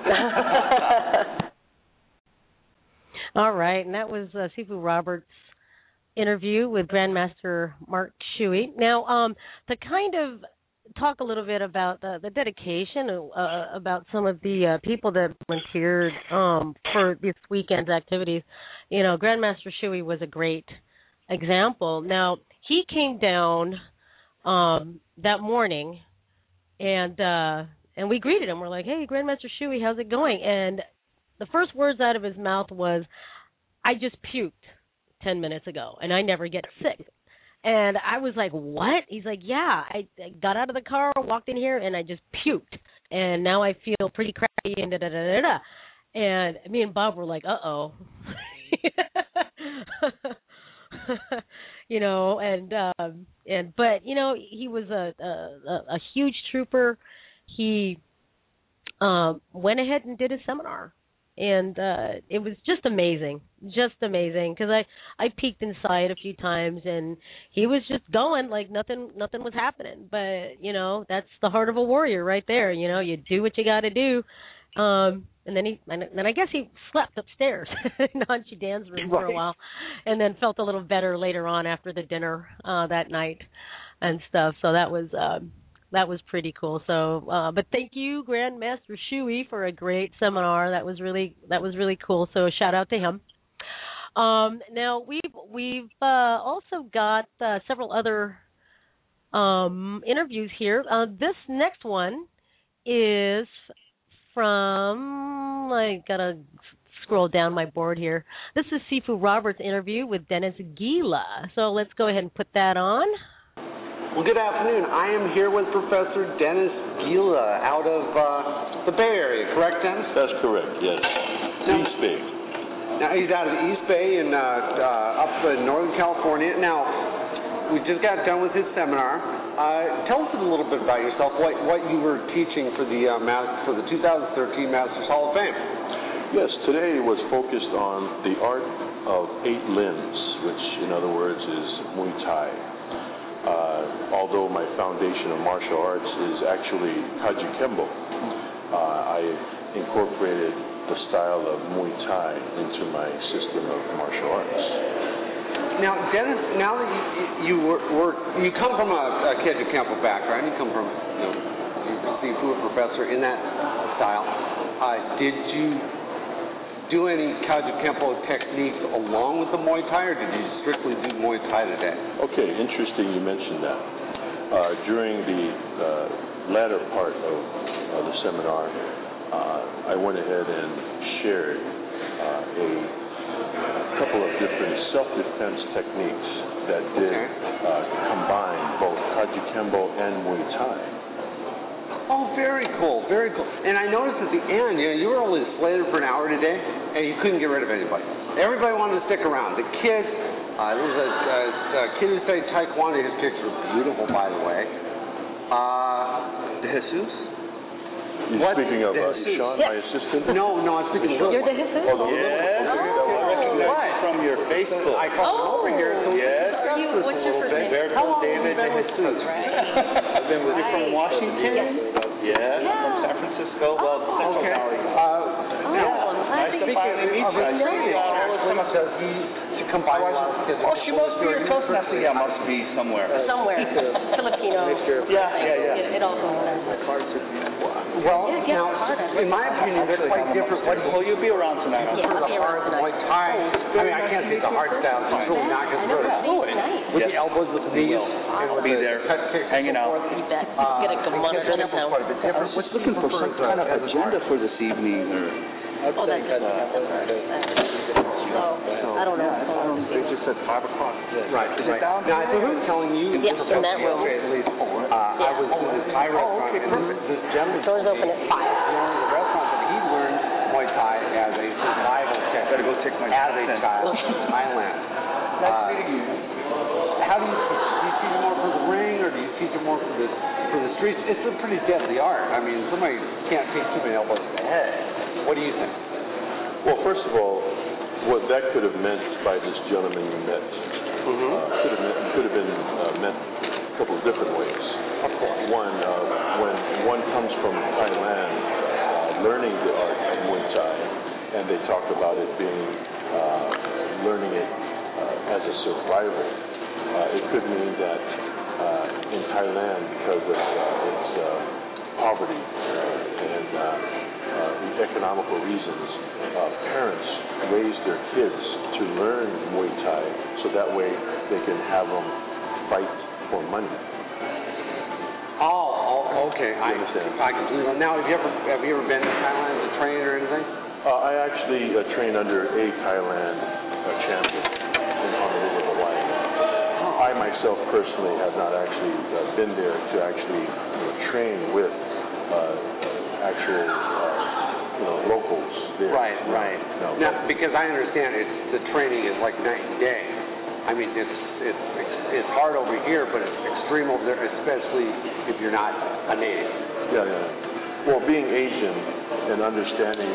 All right, and that was Sifu Roberts' interview with Grandmaster Mark Shuey. Now, to kind of talk a little bit about the dedication, about some of the people that volunteered for this weekend's activities. You know, Grandmaster Shuey was a great example. Now, he came down that morning, and we greeted him. We're like, "Hey, Grandmaster Shuey, how's it going?" And the first words out of his mouth was, "I just puked 10 minutes ago, and I never get sick." And I was like, "What?" He's like, "Yeah, I got out of the car, walked in here, and I just puked. And now I feel pretty crappy, and da-da-da-da-da." And me and Bob were like, "Uh-oh." You know, but, you know, he was a huge trooper. He went ahead and did his seminar. And it was just amazing, because I peeked inside a few times, and he was just going like nothing was happening. But, you know, that's the heart of a warrior right there. You know, you do what you got to do. And then I guess he slept upstairs in Auntie Dan's room for a while, and then felt a little better later on after the dinner that night and stuff. So that was pretty cool. So, but thank you, Grandmaster Shuey, for a great seminar. That was really cool. So shout out to him. Now we've also got several other interviews here. This next one is from, I gotta scroll down my board here. This is Sifu Roberts' interview with Dennis Gila. So let's go ahead and put that on. Well, good afternoon. I am here with Professor Dennis Gila out of the Bay Area, correct, Dennis? That's correct, yes. East Bay. Now, he's out of the East Bay in up in Northern California. Now, we just got done with his seminar. Tell us a little bit about yourself, what you were teaching for the 2013 Masters Hall of Fame. Yes, today was focused on the art of 8 limbs, which in other words is Muay Thai. Although my foundation of martial arts is actually Kaji Kembo, I incorporated the style of Muay Thai into my system of martial arts. Now, Dennis, now that you come from a Kaji Kembo background, you come from you're a Sifu professor in that style. Did you do any Kaji Kembo techniques along with the Muay Thai, or did you strictly do Muay Thai today? Okay, interesting you mentioned that. During the latter part of the seminar, I went ahead and shared a couple of different self-defense techniques that did combine both Kaji Kembo and Muay Thai. Oh, very cool, very cool. And I noticed at the end, you were only slated for an hour today, and you couldn't get rid of anybody. Everybody wanted to stick around. The kids, there was a kid who studied Taekwondo. His kicks were beautiful, by the way. Jesus? You're speaking of Sean, my assistant? No, I'm speaking of You're the Jesus? Oh, the I recognize from your Facebook. I called over here. So yes. What's your first name? How long have you been with Jesus? I've been with you from Washington? Yes. From San Francisco. Well, Central Valley. Nice to finally meet you. Does he come by a lot of kids? Oh, she must be your cousin. I think that must be somewhere. Somewhere. Filipino. Yeah. It all goes. Well, now, in my opinion, they're quite different. Well, you'll be around tonight. Yeah, sort of the hard, like Thai. I mean, I can't say the hard style. It's really not going to hurt. With the elbows, with the knees. I'll be there, hanging out. Get a good one. What's looking for some kind of agenda for this evening? Oh, that's I don't know. They just said 5 o'clock. Right. Is it down? Now, I think I'm telling you. Yes, in that room. I was in the Thai restaurant. Okay, perfect. This gentleman. Doors open at 5. The restaurant that he learned Muay Thai as a survival technique. Better go take my as a child in Thailand. Nice meeting you. How do you teach? Do you teach it more for the ring, or do you teach it more for the streets? It's a pretty deadly art. I mean, somebody can't take too many elbows to the head. What do you think? Well, first of all, what that could have meant by this gentleman you met could have been meant a couple of different ways. Of course. One, when one comes from Thailand, learning the art of Muay Thai, and they talk about it being learning it as a survival. It could mean that in Thailand, because of its poverty and the economical reasons, parents raise their kids to learn Muay Thai so that way they can have them fight for money. Oh, okay. I understand. I completely. Now, have you ever been to Thailand to train or anything? I actually train under a Thailand champion in Honolulu, Hawaii. I myself personally have not actually been there to actually train with actual locals there. Right. No, Now, because I understand the training is like night and day. I mean, it's hard over here, but it's extreme over there, especially if you're not a native. Yeah. Well, being Asian and understanding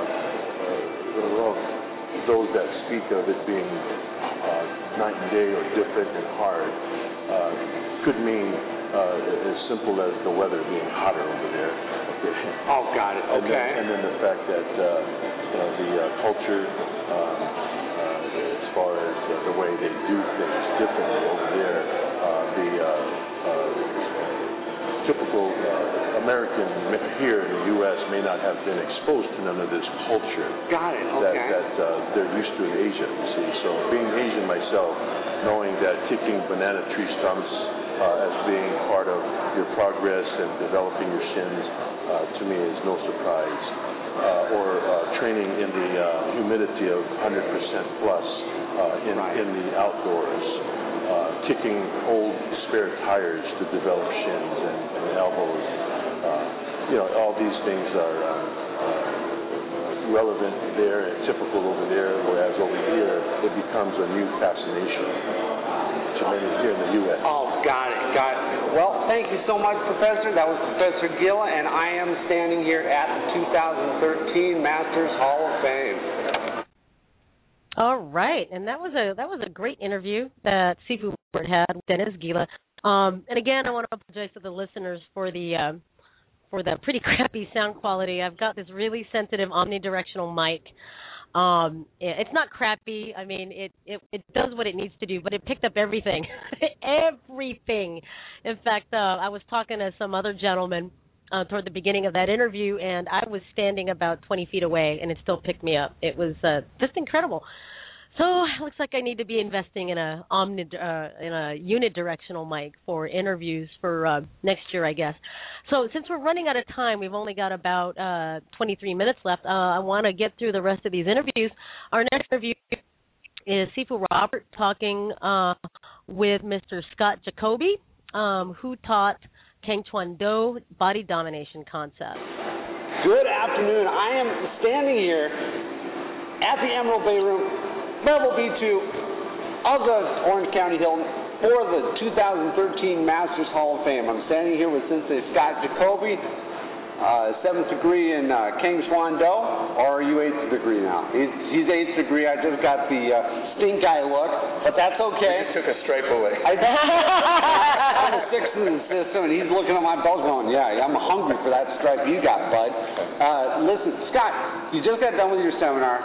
those that speak of it being night and day or different and hard could mean as simple as the weather being hotter over there. Okay. Oh, got it. Okay. And then the fact that the culture, as far as the way they do things differently over there, the typical American here in the U.S. may not have been exposed to none of this culture. Got it. Okay. That they're used to in Asia. You see, so being Asian myself, knowing that kicking banana tree stumps as being part of your progress and developing your shins, to me is no surprise. Or training in the humidity of 100% plus in the outdoors, kicking old spare tires to develop shins and elbows. All these things are relevant there and typical over there, whereas over here it becomes a new fascination to many here in the U.S. Oh, got it. Well, thank you so much, Professor. That was Professor Gilla, and I am standing here at the 2013 Masters Hall of Fame. All right, and that was a great interview that Sifu had with Dennis Gilla. And again, I want to apologize to the listeners for the pretty crappy sound quality. I've got this really sensitive omnidirectional mic. It's not crappy. I mean, it does what it needs to do, but it picked up everything. Everything. In fact, I was talking to some other gentleman toward the beginning of that interview, and I was standing about 20 feet away, and it still picked me up. It was just incredible. So it looks like I need to be investing in a unidirectional mic for interviews for next year, I guess. So since we're running out of time, we've only got about 23 minutes left. I want to get through the rest of these interviews. Our next interview is Sifu Robert talking with Mr. Scott Jacoby, who taught Kang Chuan Do body domination concept. Good afternoon. I am standing here at the Emerald Bay Room, level B2 of the Orange County Hilton for the 2013 Masters Hall of Fame. I'm standing here with Sensei Scott Jacoby, 7th degree in Kang Chuan Do, or are you 8th degree now? He's 8th degree. I just got the stink eye look, but that's okay. You took a stripe away. I'm a 6th in the system, and he's looking at my belt going, yeah, I'm hungry for that stripe you got, bud. Listen, Scott, you just got done with your seminar.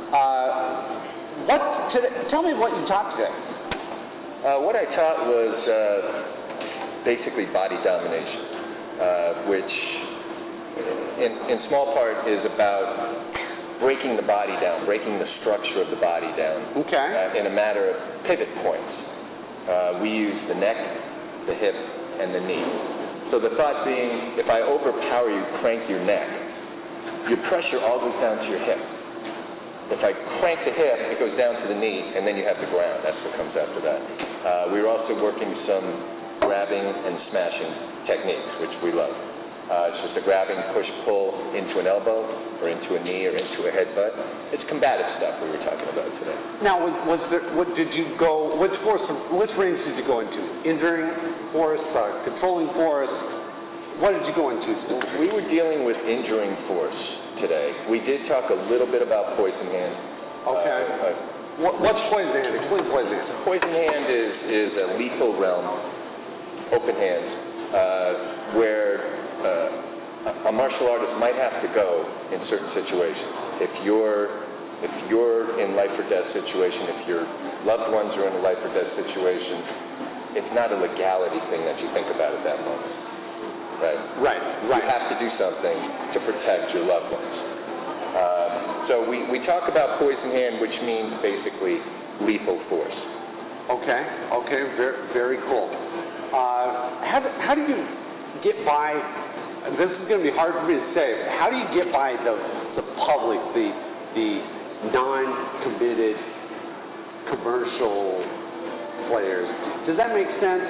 Tell me what you taught today. What I taught was basically body domination, which in small part is about breaking the body down, breaking the structure of the body down in a matter of pivot points. We use the neck, the hip, and the knee. So the thought being, if I overpower you, crank your neck, your pressure all goes down to your hip. If I crank the hip, it goes down to the knee, and then you have the ground. That's what comes after that. We were also working some grabbing and smashing techniques, which we love. It's just a grabbing, push, pull into an elbow or into a knee or into a headbutt. It's combative stuff we were talking about today. Now, what did you go? Which range did you go into? Injuring force, controlling force. What did you go into? We were dealing with injuring force today. We did talk a little bit about poison hand. Okay. What's poison hand? Explain poison hand. Poison hand is a lethal realm, open hands, where a martial artist might have to go in certain situations. If you're in life or death situation, if your loved ones are in a life or death situation, it's not a legality thing that you think about at that moment. Right. You have to do something to protect your loved ones. So we talk about poison hand, which means basically lethal force. Okay. Very, very cool. How do you get by? This is going to be hard for me to say. How do you get by the public, the non-committed commercial players? Does that make sense?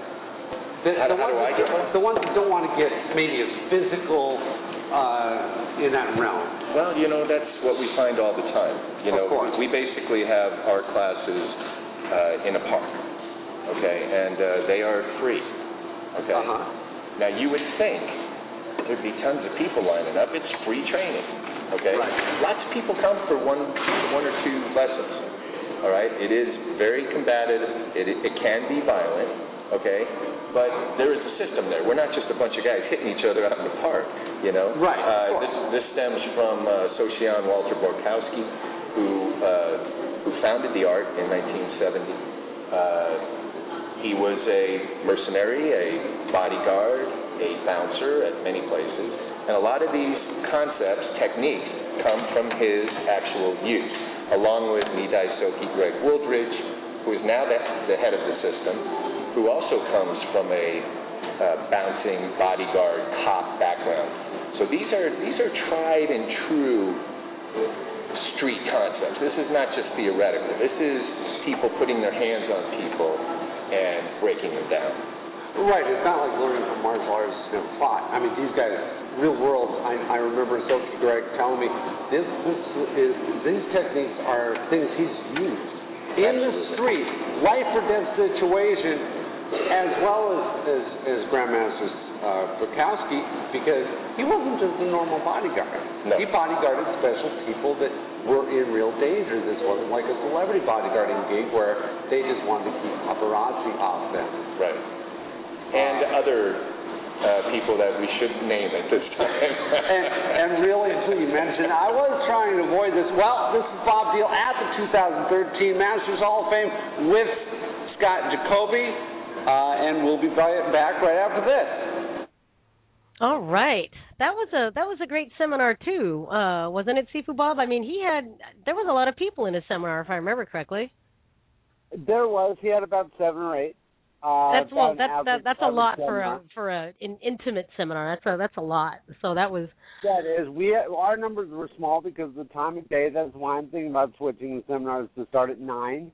The ones that don't want to get maybe as physical in that realm. Well, that's what we find all the time. Of course. We basically have our classes in a park, okay, and they are free, okay. Now you would think there'd be tons of people lining up. It's free training, okay. Lots of people come for one or two lessons. All right, it is very combative. It can be violent, okay, but there is a system there. We're not just a bunch of guys hitting each other out in the park, Right. This stems from Socian Walter Borkowski, who founded the art in 1970. He was a mercenary, a bodyguard, a bouncer at many places, and a lot of these concepts, techniques, come from his actual use, along with Nidai Soki Greg Wooldridge, who is now the head of the system, who also comes from a bouncing bodyguard cop background. So these are tried and true street concepts. This is not just theoretical. This is people putting their hands on people and breaking them down. Right, it's not like learning from martial artists who never fought. I mean, these guys, real world, I remember Soki Greg telling me, these techniques are things he's used in the street, life or death situation, as well as Grandmaster Bukowski, because he wasn't just a normal bodyguard. No. He bodyguarded special people that were in real danger. This wasn't like a celebrity bodyguarding gig where they just wanted to keep paparazzi off them. Right. And other people that we should name at this time. and really, until you mentioned, I was trying to avoid this. Well, this is Bob Deal at the 2013 Masters Hall of Fame with Scott Jacoby, and we'll be back right after this. All right, that was a great seminar too, wasn't it, Sifu Bob? I mean, there was a lot of people in his seminar, if I remember correctly. There was. He had about 7 or 8. That's a lot for an intimate seminar. That's a lot. So that was. That is. Our numbers were small because of the time of day. That's why I'm thinking about switching the seminars to start at 9.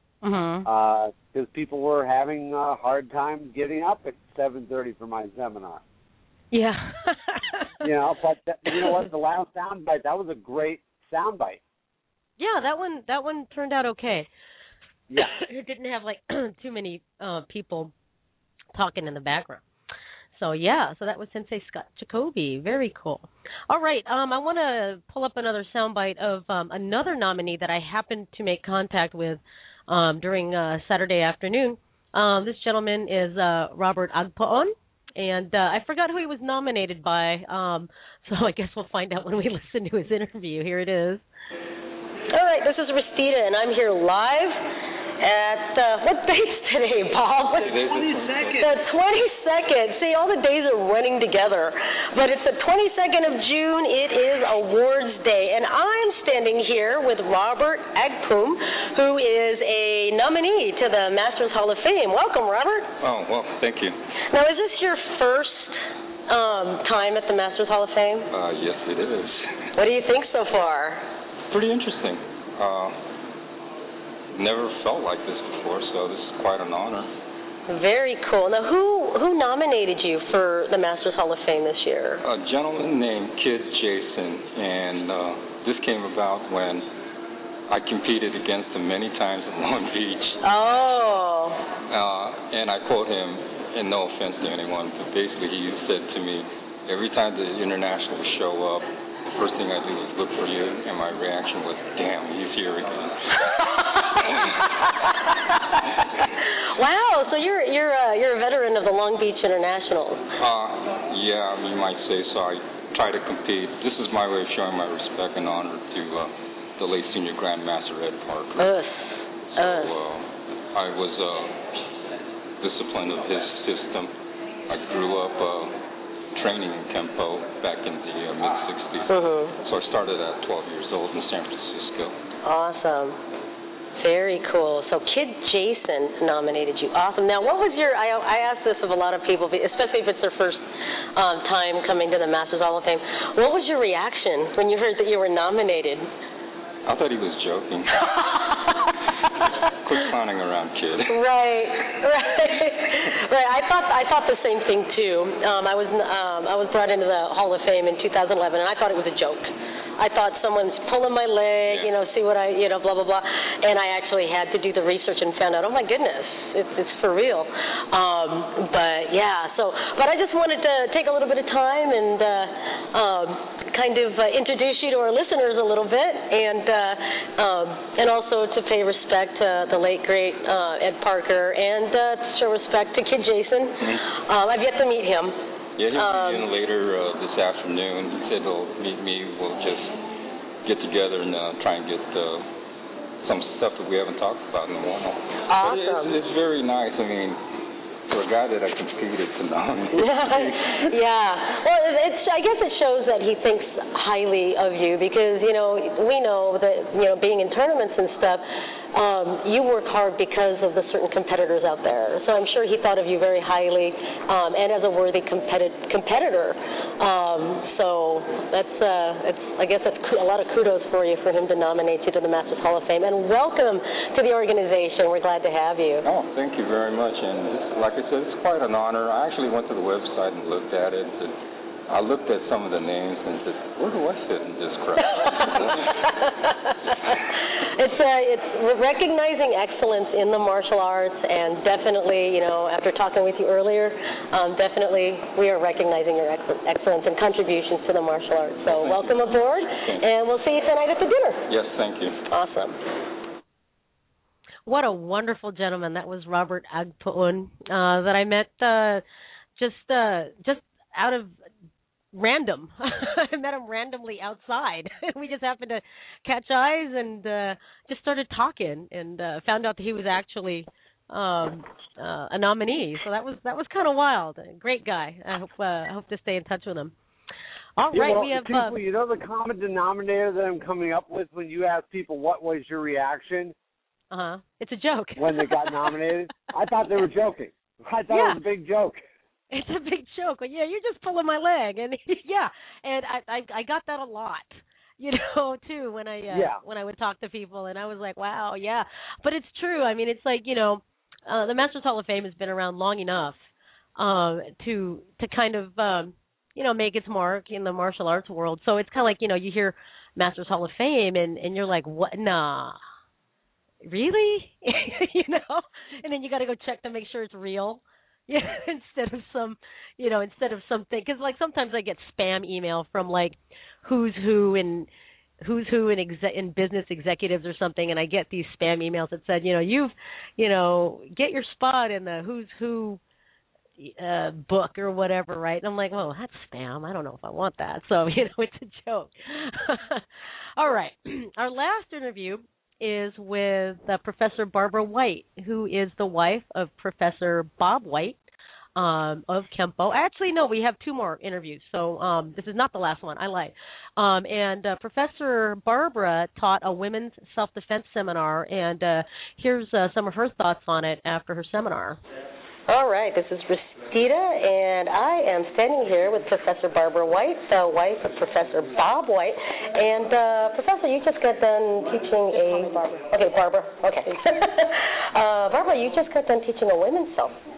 Because people were having a hard time getting up at 7:30 for my seminar. Yeah. But you know what? The last soundbite, that was a great soundbite. Yeah, that one turned out okay. Yeah. It didn't have like too many people talking in the background. So that was Sensei Scott Jacoby. Very cool. All right, I want to pull up another soundbite of another nominee that I happened to make contact with during Saturday afternoon. This gentleman is Robert Agpoon, and I forgot who he was nominated by, so I guess we'll find out when we listen to his interview. Here it is. All right, this is Restita, and I'm here live at, what date's today, Bob? The 22nd. The 22nd. See, all the days are running together. But it's the 22nd of June. It is Awards Day. And I'm standing here with Robert Agpoon, who is a nominee to the Masters Hall of Fame. Welcome, Robert. Oh, well, thank you. Now, is this your first time at the Masters Hall of Fame? Yes, it is. What do you think so far? Pretty interesting. Never felt like this before, so this is quite an honor. Very cool. Now, who nominated you for the Masters Hall of Fame this year? A gentleman named Kid Jason, and this came about when I competed against him many times in Long Beach. Oh. And I quote him, and no offense to anyone, but basically he said to me, every time the internationals show up, the first thing I do is look for you, and my reaction was, damn, he's here again. Wow, so you're a veteran of the Long Beach Internationals. Yeah, you might say so. I try to compete. This is my way of showing my respect and honor to the late senior Grandmaster Ed Parker. I was disciplined of his system. I grew up training in Kempo back in the mid-'60s. So I started at 12 years old in San Francisco. Awesome. Very cool. So Kid Jason nominated you. Awesome. Now, what was your, I asked this of a lot of people, especially if it's their first time coming to the Masters Hall of Fame. What was your reaction when you heard that you were nominated? I thought he was joking. Quit clowning around, kid. Right. I thought the same thing too. I was brought into the Hall of Fame in 2011, and I thought it was a joke. I thought someone's pulling my leg, see what I, blah, blah, blah. And I actually had to do the research and found out, oh, my goodness, it's for real. But I just wanted to take a little bit of time and kind of introduce you to our listeners a little bit and also to pay respect to the late, great Ed Parker and to show respect to Kid Jason. I've yet to meet him. Yeah, he'll be in later this afternoon. He said he'll meet me. We'll just get together and try and get some stuff that we haven't talked about in a while. Awesome. But it's very nice. I mean, for a guy that I competed to nominate. Yeah. Well, I guess it shows that he thinks highly of you because, we know that, being in tournaments and stuff, you work hard because of the certain competitors out there. So I'm sure he thought of you very highly and as a worthy competitor. So I guess that's a lot of kudos for you for him to nominate you to the Masters Hall of Fame. And welcome to the organization. We're glad to have you. Oh, thank you very much. And like I said, it's quite an honor. I actually went to the website and looked at it. I looked at some of the names and said, where do I fit in this crowd? It's recognizing excellence in the martial arts, and definitely, after talking with you earlier, definitely we are recognizing your excellence and contributions to the martial arts. So welcome aboard, and we'll see you tonight at the dinner. Yes, thank you. Awesome. What a wonderful gentleman. That was Robert Agpoun that I met just out of random. I met him randomly outside. We just happened to catch eyes and just started talking and found out that he was actually a nominee. So that was kind of wild. Great guy. I hope to stay in touch with him. All right, well, we have people, the common denominator that I'm coming up with when you ask people what was your reaction? It's a joke. When they got nominated? I thought they were joking. I thought it was a big joke. It's a big joke. But, you're just pulling my leg. And, and I got that a lot, too, when I would talk to people. And I was like, wow, yeah. But it's true. I mean, it's like, the Masters Hall of Fame has been around long enough to kind of, make its mark in the martial arts world. So it's kind of like, you hear Masters Hall of Fame and you're like, what? Nah. Really? And then you got to go check to make sure it's real. Yeah, instead of something, because like sometimes I get spam email from like who's who in business executives or something, and I get these spam emails that said, get your spot in the who's who book or whatever, right? And I'm like, well, that's spam. I don't know if I want that. So it's a joke. All right, our last interview is with Professor Barbara White, who is the wife of Professor Bob White of Kempo. Actually, no, we have two more interviews, so this is not the last one. I lied. And Professor Barbara taught a women's self-defense seminar, and here's some of her thoughts on it after her seminar. All right, this is Restita, and I am standing here with Professor Barbara White, the wife of Professor Bob White. And, Professor, you just got done teaching Barbara. Okay, Barbara. Okay. Barbara, you just got done teaching a women's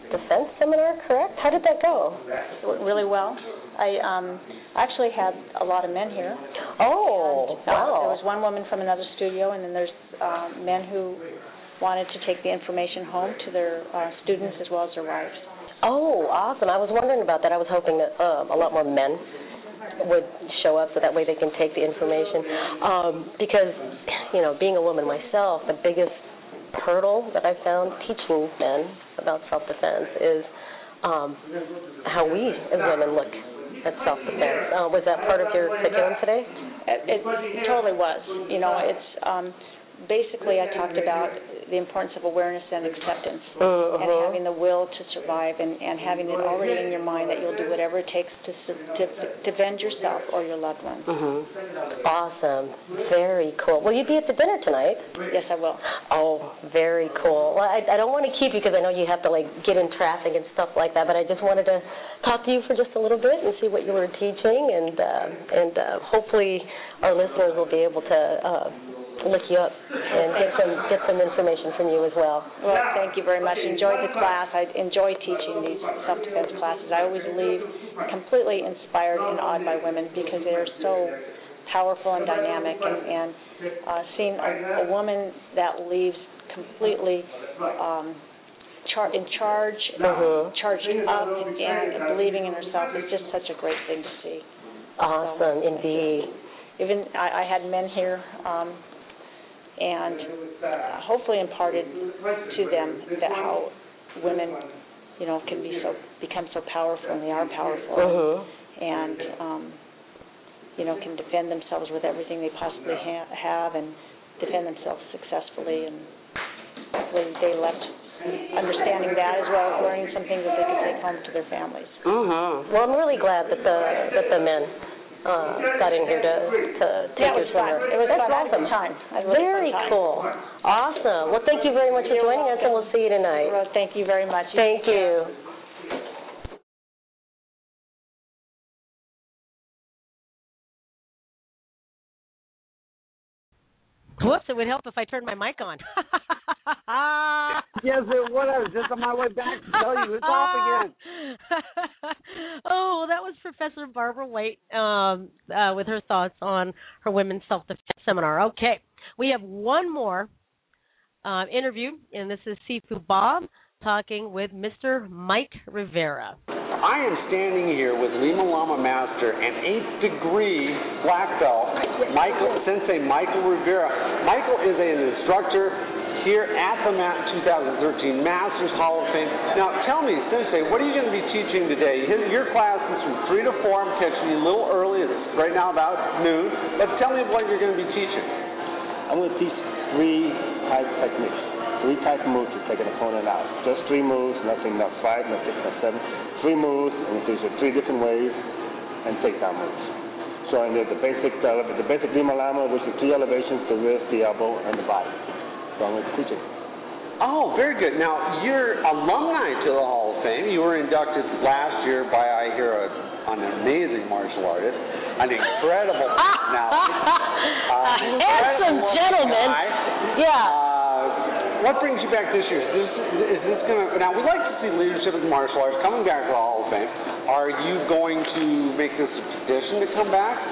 self-defense seminar, correct? How did that go? Really well. I actually had a lot of men here. Oh, wow. There was one woman from another studio, and then there's men who wanted to take the information home to their students as well as their wives. Oh, awesome. I was wondering about that. I was hoping that a lot more men would show up so that way they can take the information. Because, you know, being a woman myself, the biggest hurdle that I found teaching men about self-defense is how we as women look at self-defense. Was that part of your curriculum today? It totally was. You know, it's basically I talked about the importance of awareness and acceptance and having the will to survive and having it already in your mind that you'll do whatever it takes to defend yourself or your loved ones. Awesome. Very cool. Will you be at the dinner tonight? Yes, I will. Oh, very cool. Well, I don't want to keep you because I know you have to, like, get in traffic and stuff like that, but I just wanted to talk to you for just a little bit and see what you were teaching, and hopefully our listeners will be able to look you up and get some information from you as well. Well, thank you very much. Enjoyed the class. I enjoy teaching these self-defense classes. I always leave completely inspired and awed by women because they are so powerful and dynamic, and seeing a woman that leaves completely in charge, charged up, and believing in herself is just such a great thing to see. Awesome, indeed. Even I had men here and hopefully imparted to them that how women, you know, can become so powerful, and they are powerful, and you know, can defend themselves with everything they possibly have, and defend themselves successfully, and hopefully they left understanding that as well as learning something that they could take home to their families. Well, I'm really glad that the men got in here to take your seminar. It was That's fun. awesome. Time. Very cool. Awesome. Well, thank you very much for joining us, and we'll see you tonight. Well, thank you very much. Thank you. Whoops, it would help if I turned my mic on. Yes, it would. I was just on my way back to tell you it's off again. Oh, that was Professor Barbara White with her thoughts on her women's self-defense seminar. Okay, we have one more interview, and this is Sifu Bob talking with Mr. Mike Rivera. I am standing here with Lima Lama Master and 8th degree black belt, Sensei Michael Rivera. Michael is an instructor here at the 2013 Masters Hall of Fame. Now, tell me, Sensei, what are you going to be teaching today? Your class is from 3 to 4. I'm catching you a little early. It's right now about noon. But tell me what you're going to be teaching. I'm going to teach 3 type techniques. 3 type moves to take an opponent out. Just 3 moves, nothing, not 5, not 6, not 7. 3 moves, and these are 3 different ways, and takedown moves. So, and there's the basic Lima Lama, which is 3 elevations: the wrist, the elbow, and the body. So I'm going to teach it. Oh, very good. Now, you're alumni to the Hall of Fame. You were inducted last year by, I hear, an amazing martial artist, an incredible handsome gentleman. Yeah. What brings you back this year? Is this going to... Now, we like to see leadership in martial arts coming back to the Hall of Fame. Are you going to make this a tradition to come back?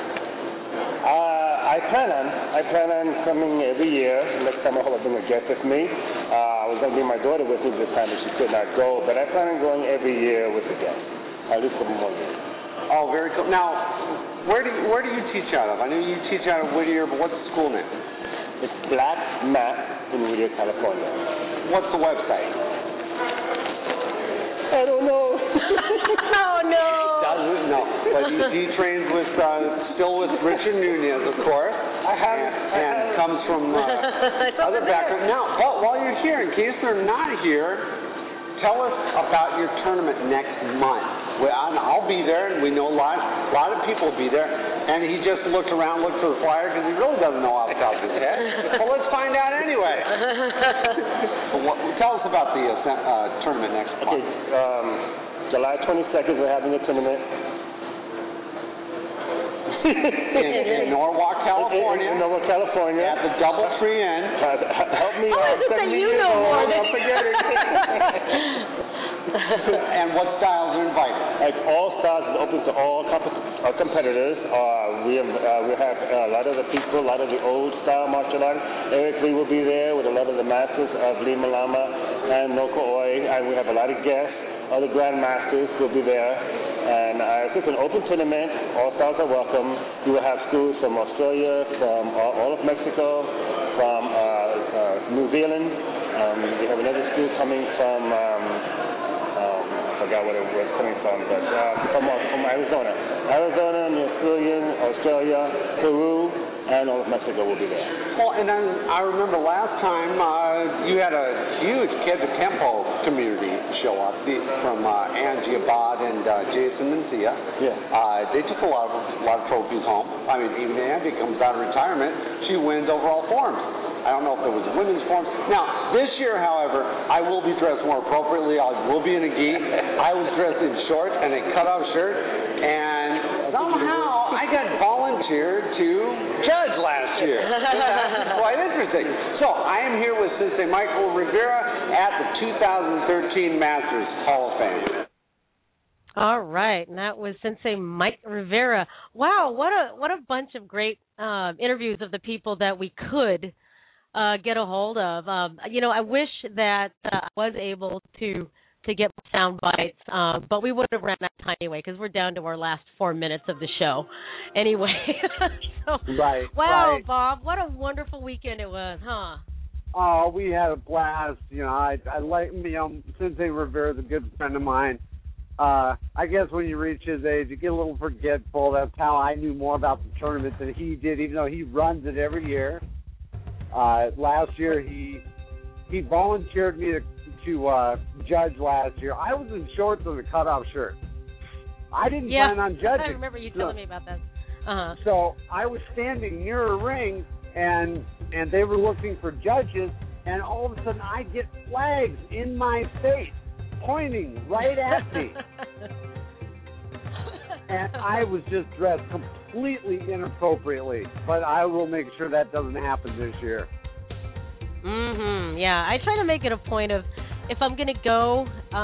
I plan on coming every year. Next time I hope I bring a guest with me. I was going to bring my daughter with me this time, but she could not go. But I plan on going every year with a guest, at least for 1 year. Oh, very cool. Now, where do you teach out of? I know you teach out of Whittier, but what's the school name? It's Black Mat in Whittier, California. What's the website? I don't know. Oh, no. Doesn't know. But he trains still with Richard Nunez, of course. And comes from other backgrounds. Now, while you're here, in case they're not here, tell us about your tournament next month. I'll be there, and we know a lot of people will be there. And he just looked around, looked for the flyer, because he really doesn't know off the top of his head. Well, let's find out anyway. Tell us about the tournament next month. July 22nd, we're having a tournament. in Norwalk, California. In Norwalk, California. At the DoubleTree Inn. Help me out. You know more than forget it. And what styles are invited? Like all styles is open to all competitors. We have a lot of the people, a lot of the old style martial arts. Eric Lee will be there with a lot of the masters of Lima Lama and Noko Oi, and we have a lot of guests. Other grandmasters will be there. And it's just an open tournament. All styles are welcome. We will have schools from Australia, from all of Mexico, from New Zealand. We have another school coming from, I forgot what it was coming from, but from Arizona. Arizona, New Zealand, Australia, Peru, and all of Mexico will be there. Well, and then I remember last time you had a huge Kids of Tempo community show up from Angie Abad and Jason Mencia. Yeah. They took a lot of trophies home. I mean, even Angie comes out of retirement, she wins overall forms. I don't know if there was women's forms. Now, this year, however, I will be dressed more appropriately. I will be in a gi. I was dressed in shorts and a cutoff shirt, and somehow I got volunteered to judge last year. That's quite interesting. So I am here with Sensei Michael Rivera at the 2013 Masters Hall of Fame. All right, and that was Sensei Mike Rivera. Wow, what a bunch of great interviews of the people that we could get a hold of. I wish that I was able to get sound bites, but we would have ran out of time anyway because we're down to our last 4 minutes of the show. Anyway, so, right. Wow, right. Bob, what a wonderful weekend it was, huh? Oh, we had a blast. I like Sensei Rivera's a good friend of mine. I guess when you reach his age, you get a little forgetful. That's how I knew more about the tournament than he did, even though he runs it every year. Last year, he volunteered me to judge last year. I was in shorts and a cutoff shirt. I didn't plan on judging. I remember you telling me about that. Uh-huh. So I was standing near a ring, and they were looking for judges, and all of a sudden I get flags in my face, pointing right at me. And I was just dressed completely inappropriately, but I will make sure that doesn't happen this year. Yeah, I try to make it a point of, if I'm going to go,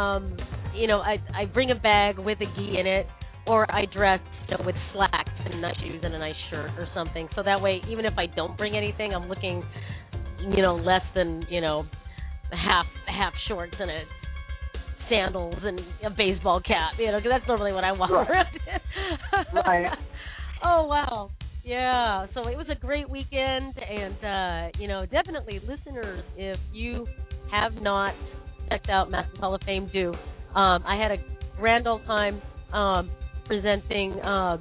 I bring a bag with a gi in it, or I dress with slacks and nice shoes and a nice shirt or something. So that way, even if I don't bring anything, I'm looking, less than, half shorts and a sandals and a baseball cap, because that's normally what I walk around in. Right. Oh, wow. Yeah, so it was a great weekend, and, definitely, listeners, if you have not checked out Masters Hall of Fame, do. I had a grand old time presenting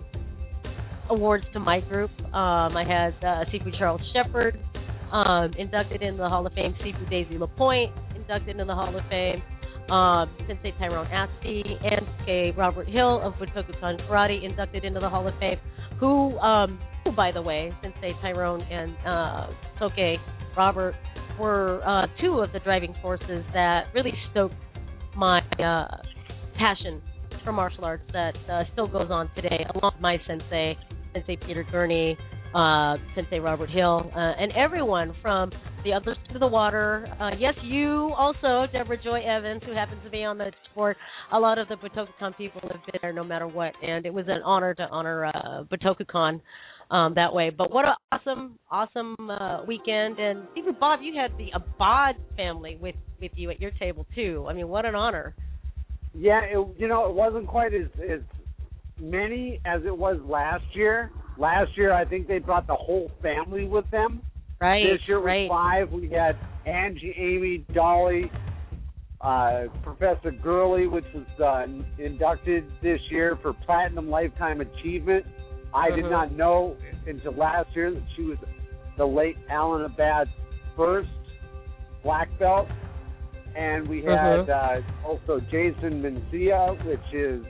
awards to my group. I had Sifu Charles Shepard inducted into the Hall of Fame, Sifu Daisy LaPointe inducted into the Hall of Fame, Sensei Tyrone Asti, and Sensei Robert Hill of Butokukan Karate inducted into the Hall of Fame, who, by the way, Sensei Tyrone and Soke Robert were two of the driving forces that really stoked my passion for martial arts that still goes on today, along with my sensei, Sensei Peter Gurney, Sensei Robert Hill, and everyone from the other side of the water. Yes, you also, Deborah Joy Evans, who happens to be on the board. A lot of the Butokukan people have been there no matter what, and it was an honor to honor Butokukan that way. But what an awesome weekend. And even, Bob, you had the Abad family with you at your table, too. I mean, what an honor. Yeah, it wasn't quite as many as it was last year. Last year, I think they brought the whole family with them. Right. This year was 5. We had Angie, Amy, Dolly, Professor Gurley, which was inducted this year for Platinum Lifetime Achievement. I did not know until last year that she was the late Alan Abad's first black belt. And we had also Jason Mencia, which is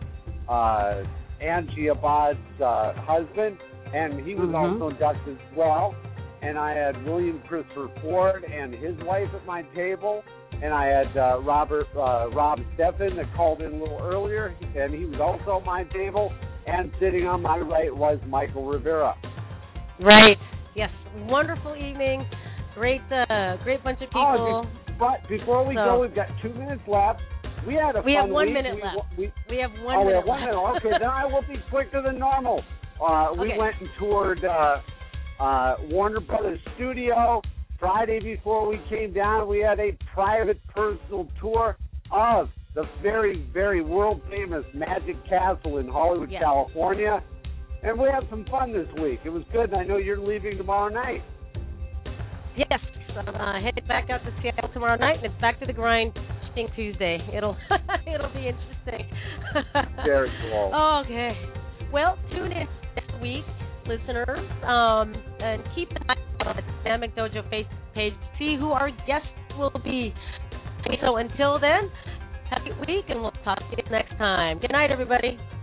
Angie Abad's husband, and he was also inducted as well. And I had William Christopher Ford and his wife at my table, and I had Rob Steffen that called in a little earlier, and he was also at my table. And sitting on my right was Michael Rivera. Right. Yes. Wonderful evening. Great bunch of people. But before we go, we've got 2 minutes left. We had a we fun have 1 week. minute left. We have 1 we minute have 1 minute. left. Okay, then I will be quicker than normal. We went and toured Warner Brothers Studio. Friday before we came down, we had a private personal tour of the very, very world-famous Magic Castle in Hollywood, California. And we had some fun this week. It was good, and I know you're leaving tomorrow night. Yes. Head back out to Seattle tomorrow night, and it's back to the grind Tuesday. It'll be interesting. Very cool. Okay. Well, tune in next week, listeners, and keep an eye on the Dynamic Dojo Facebook page to see who our guests will be. So until then, have a good week, and we'll talk to you next time. Good night, everybody.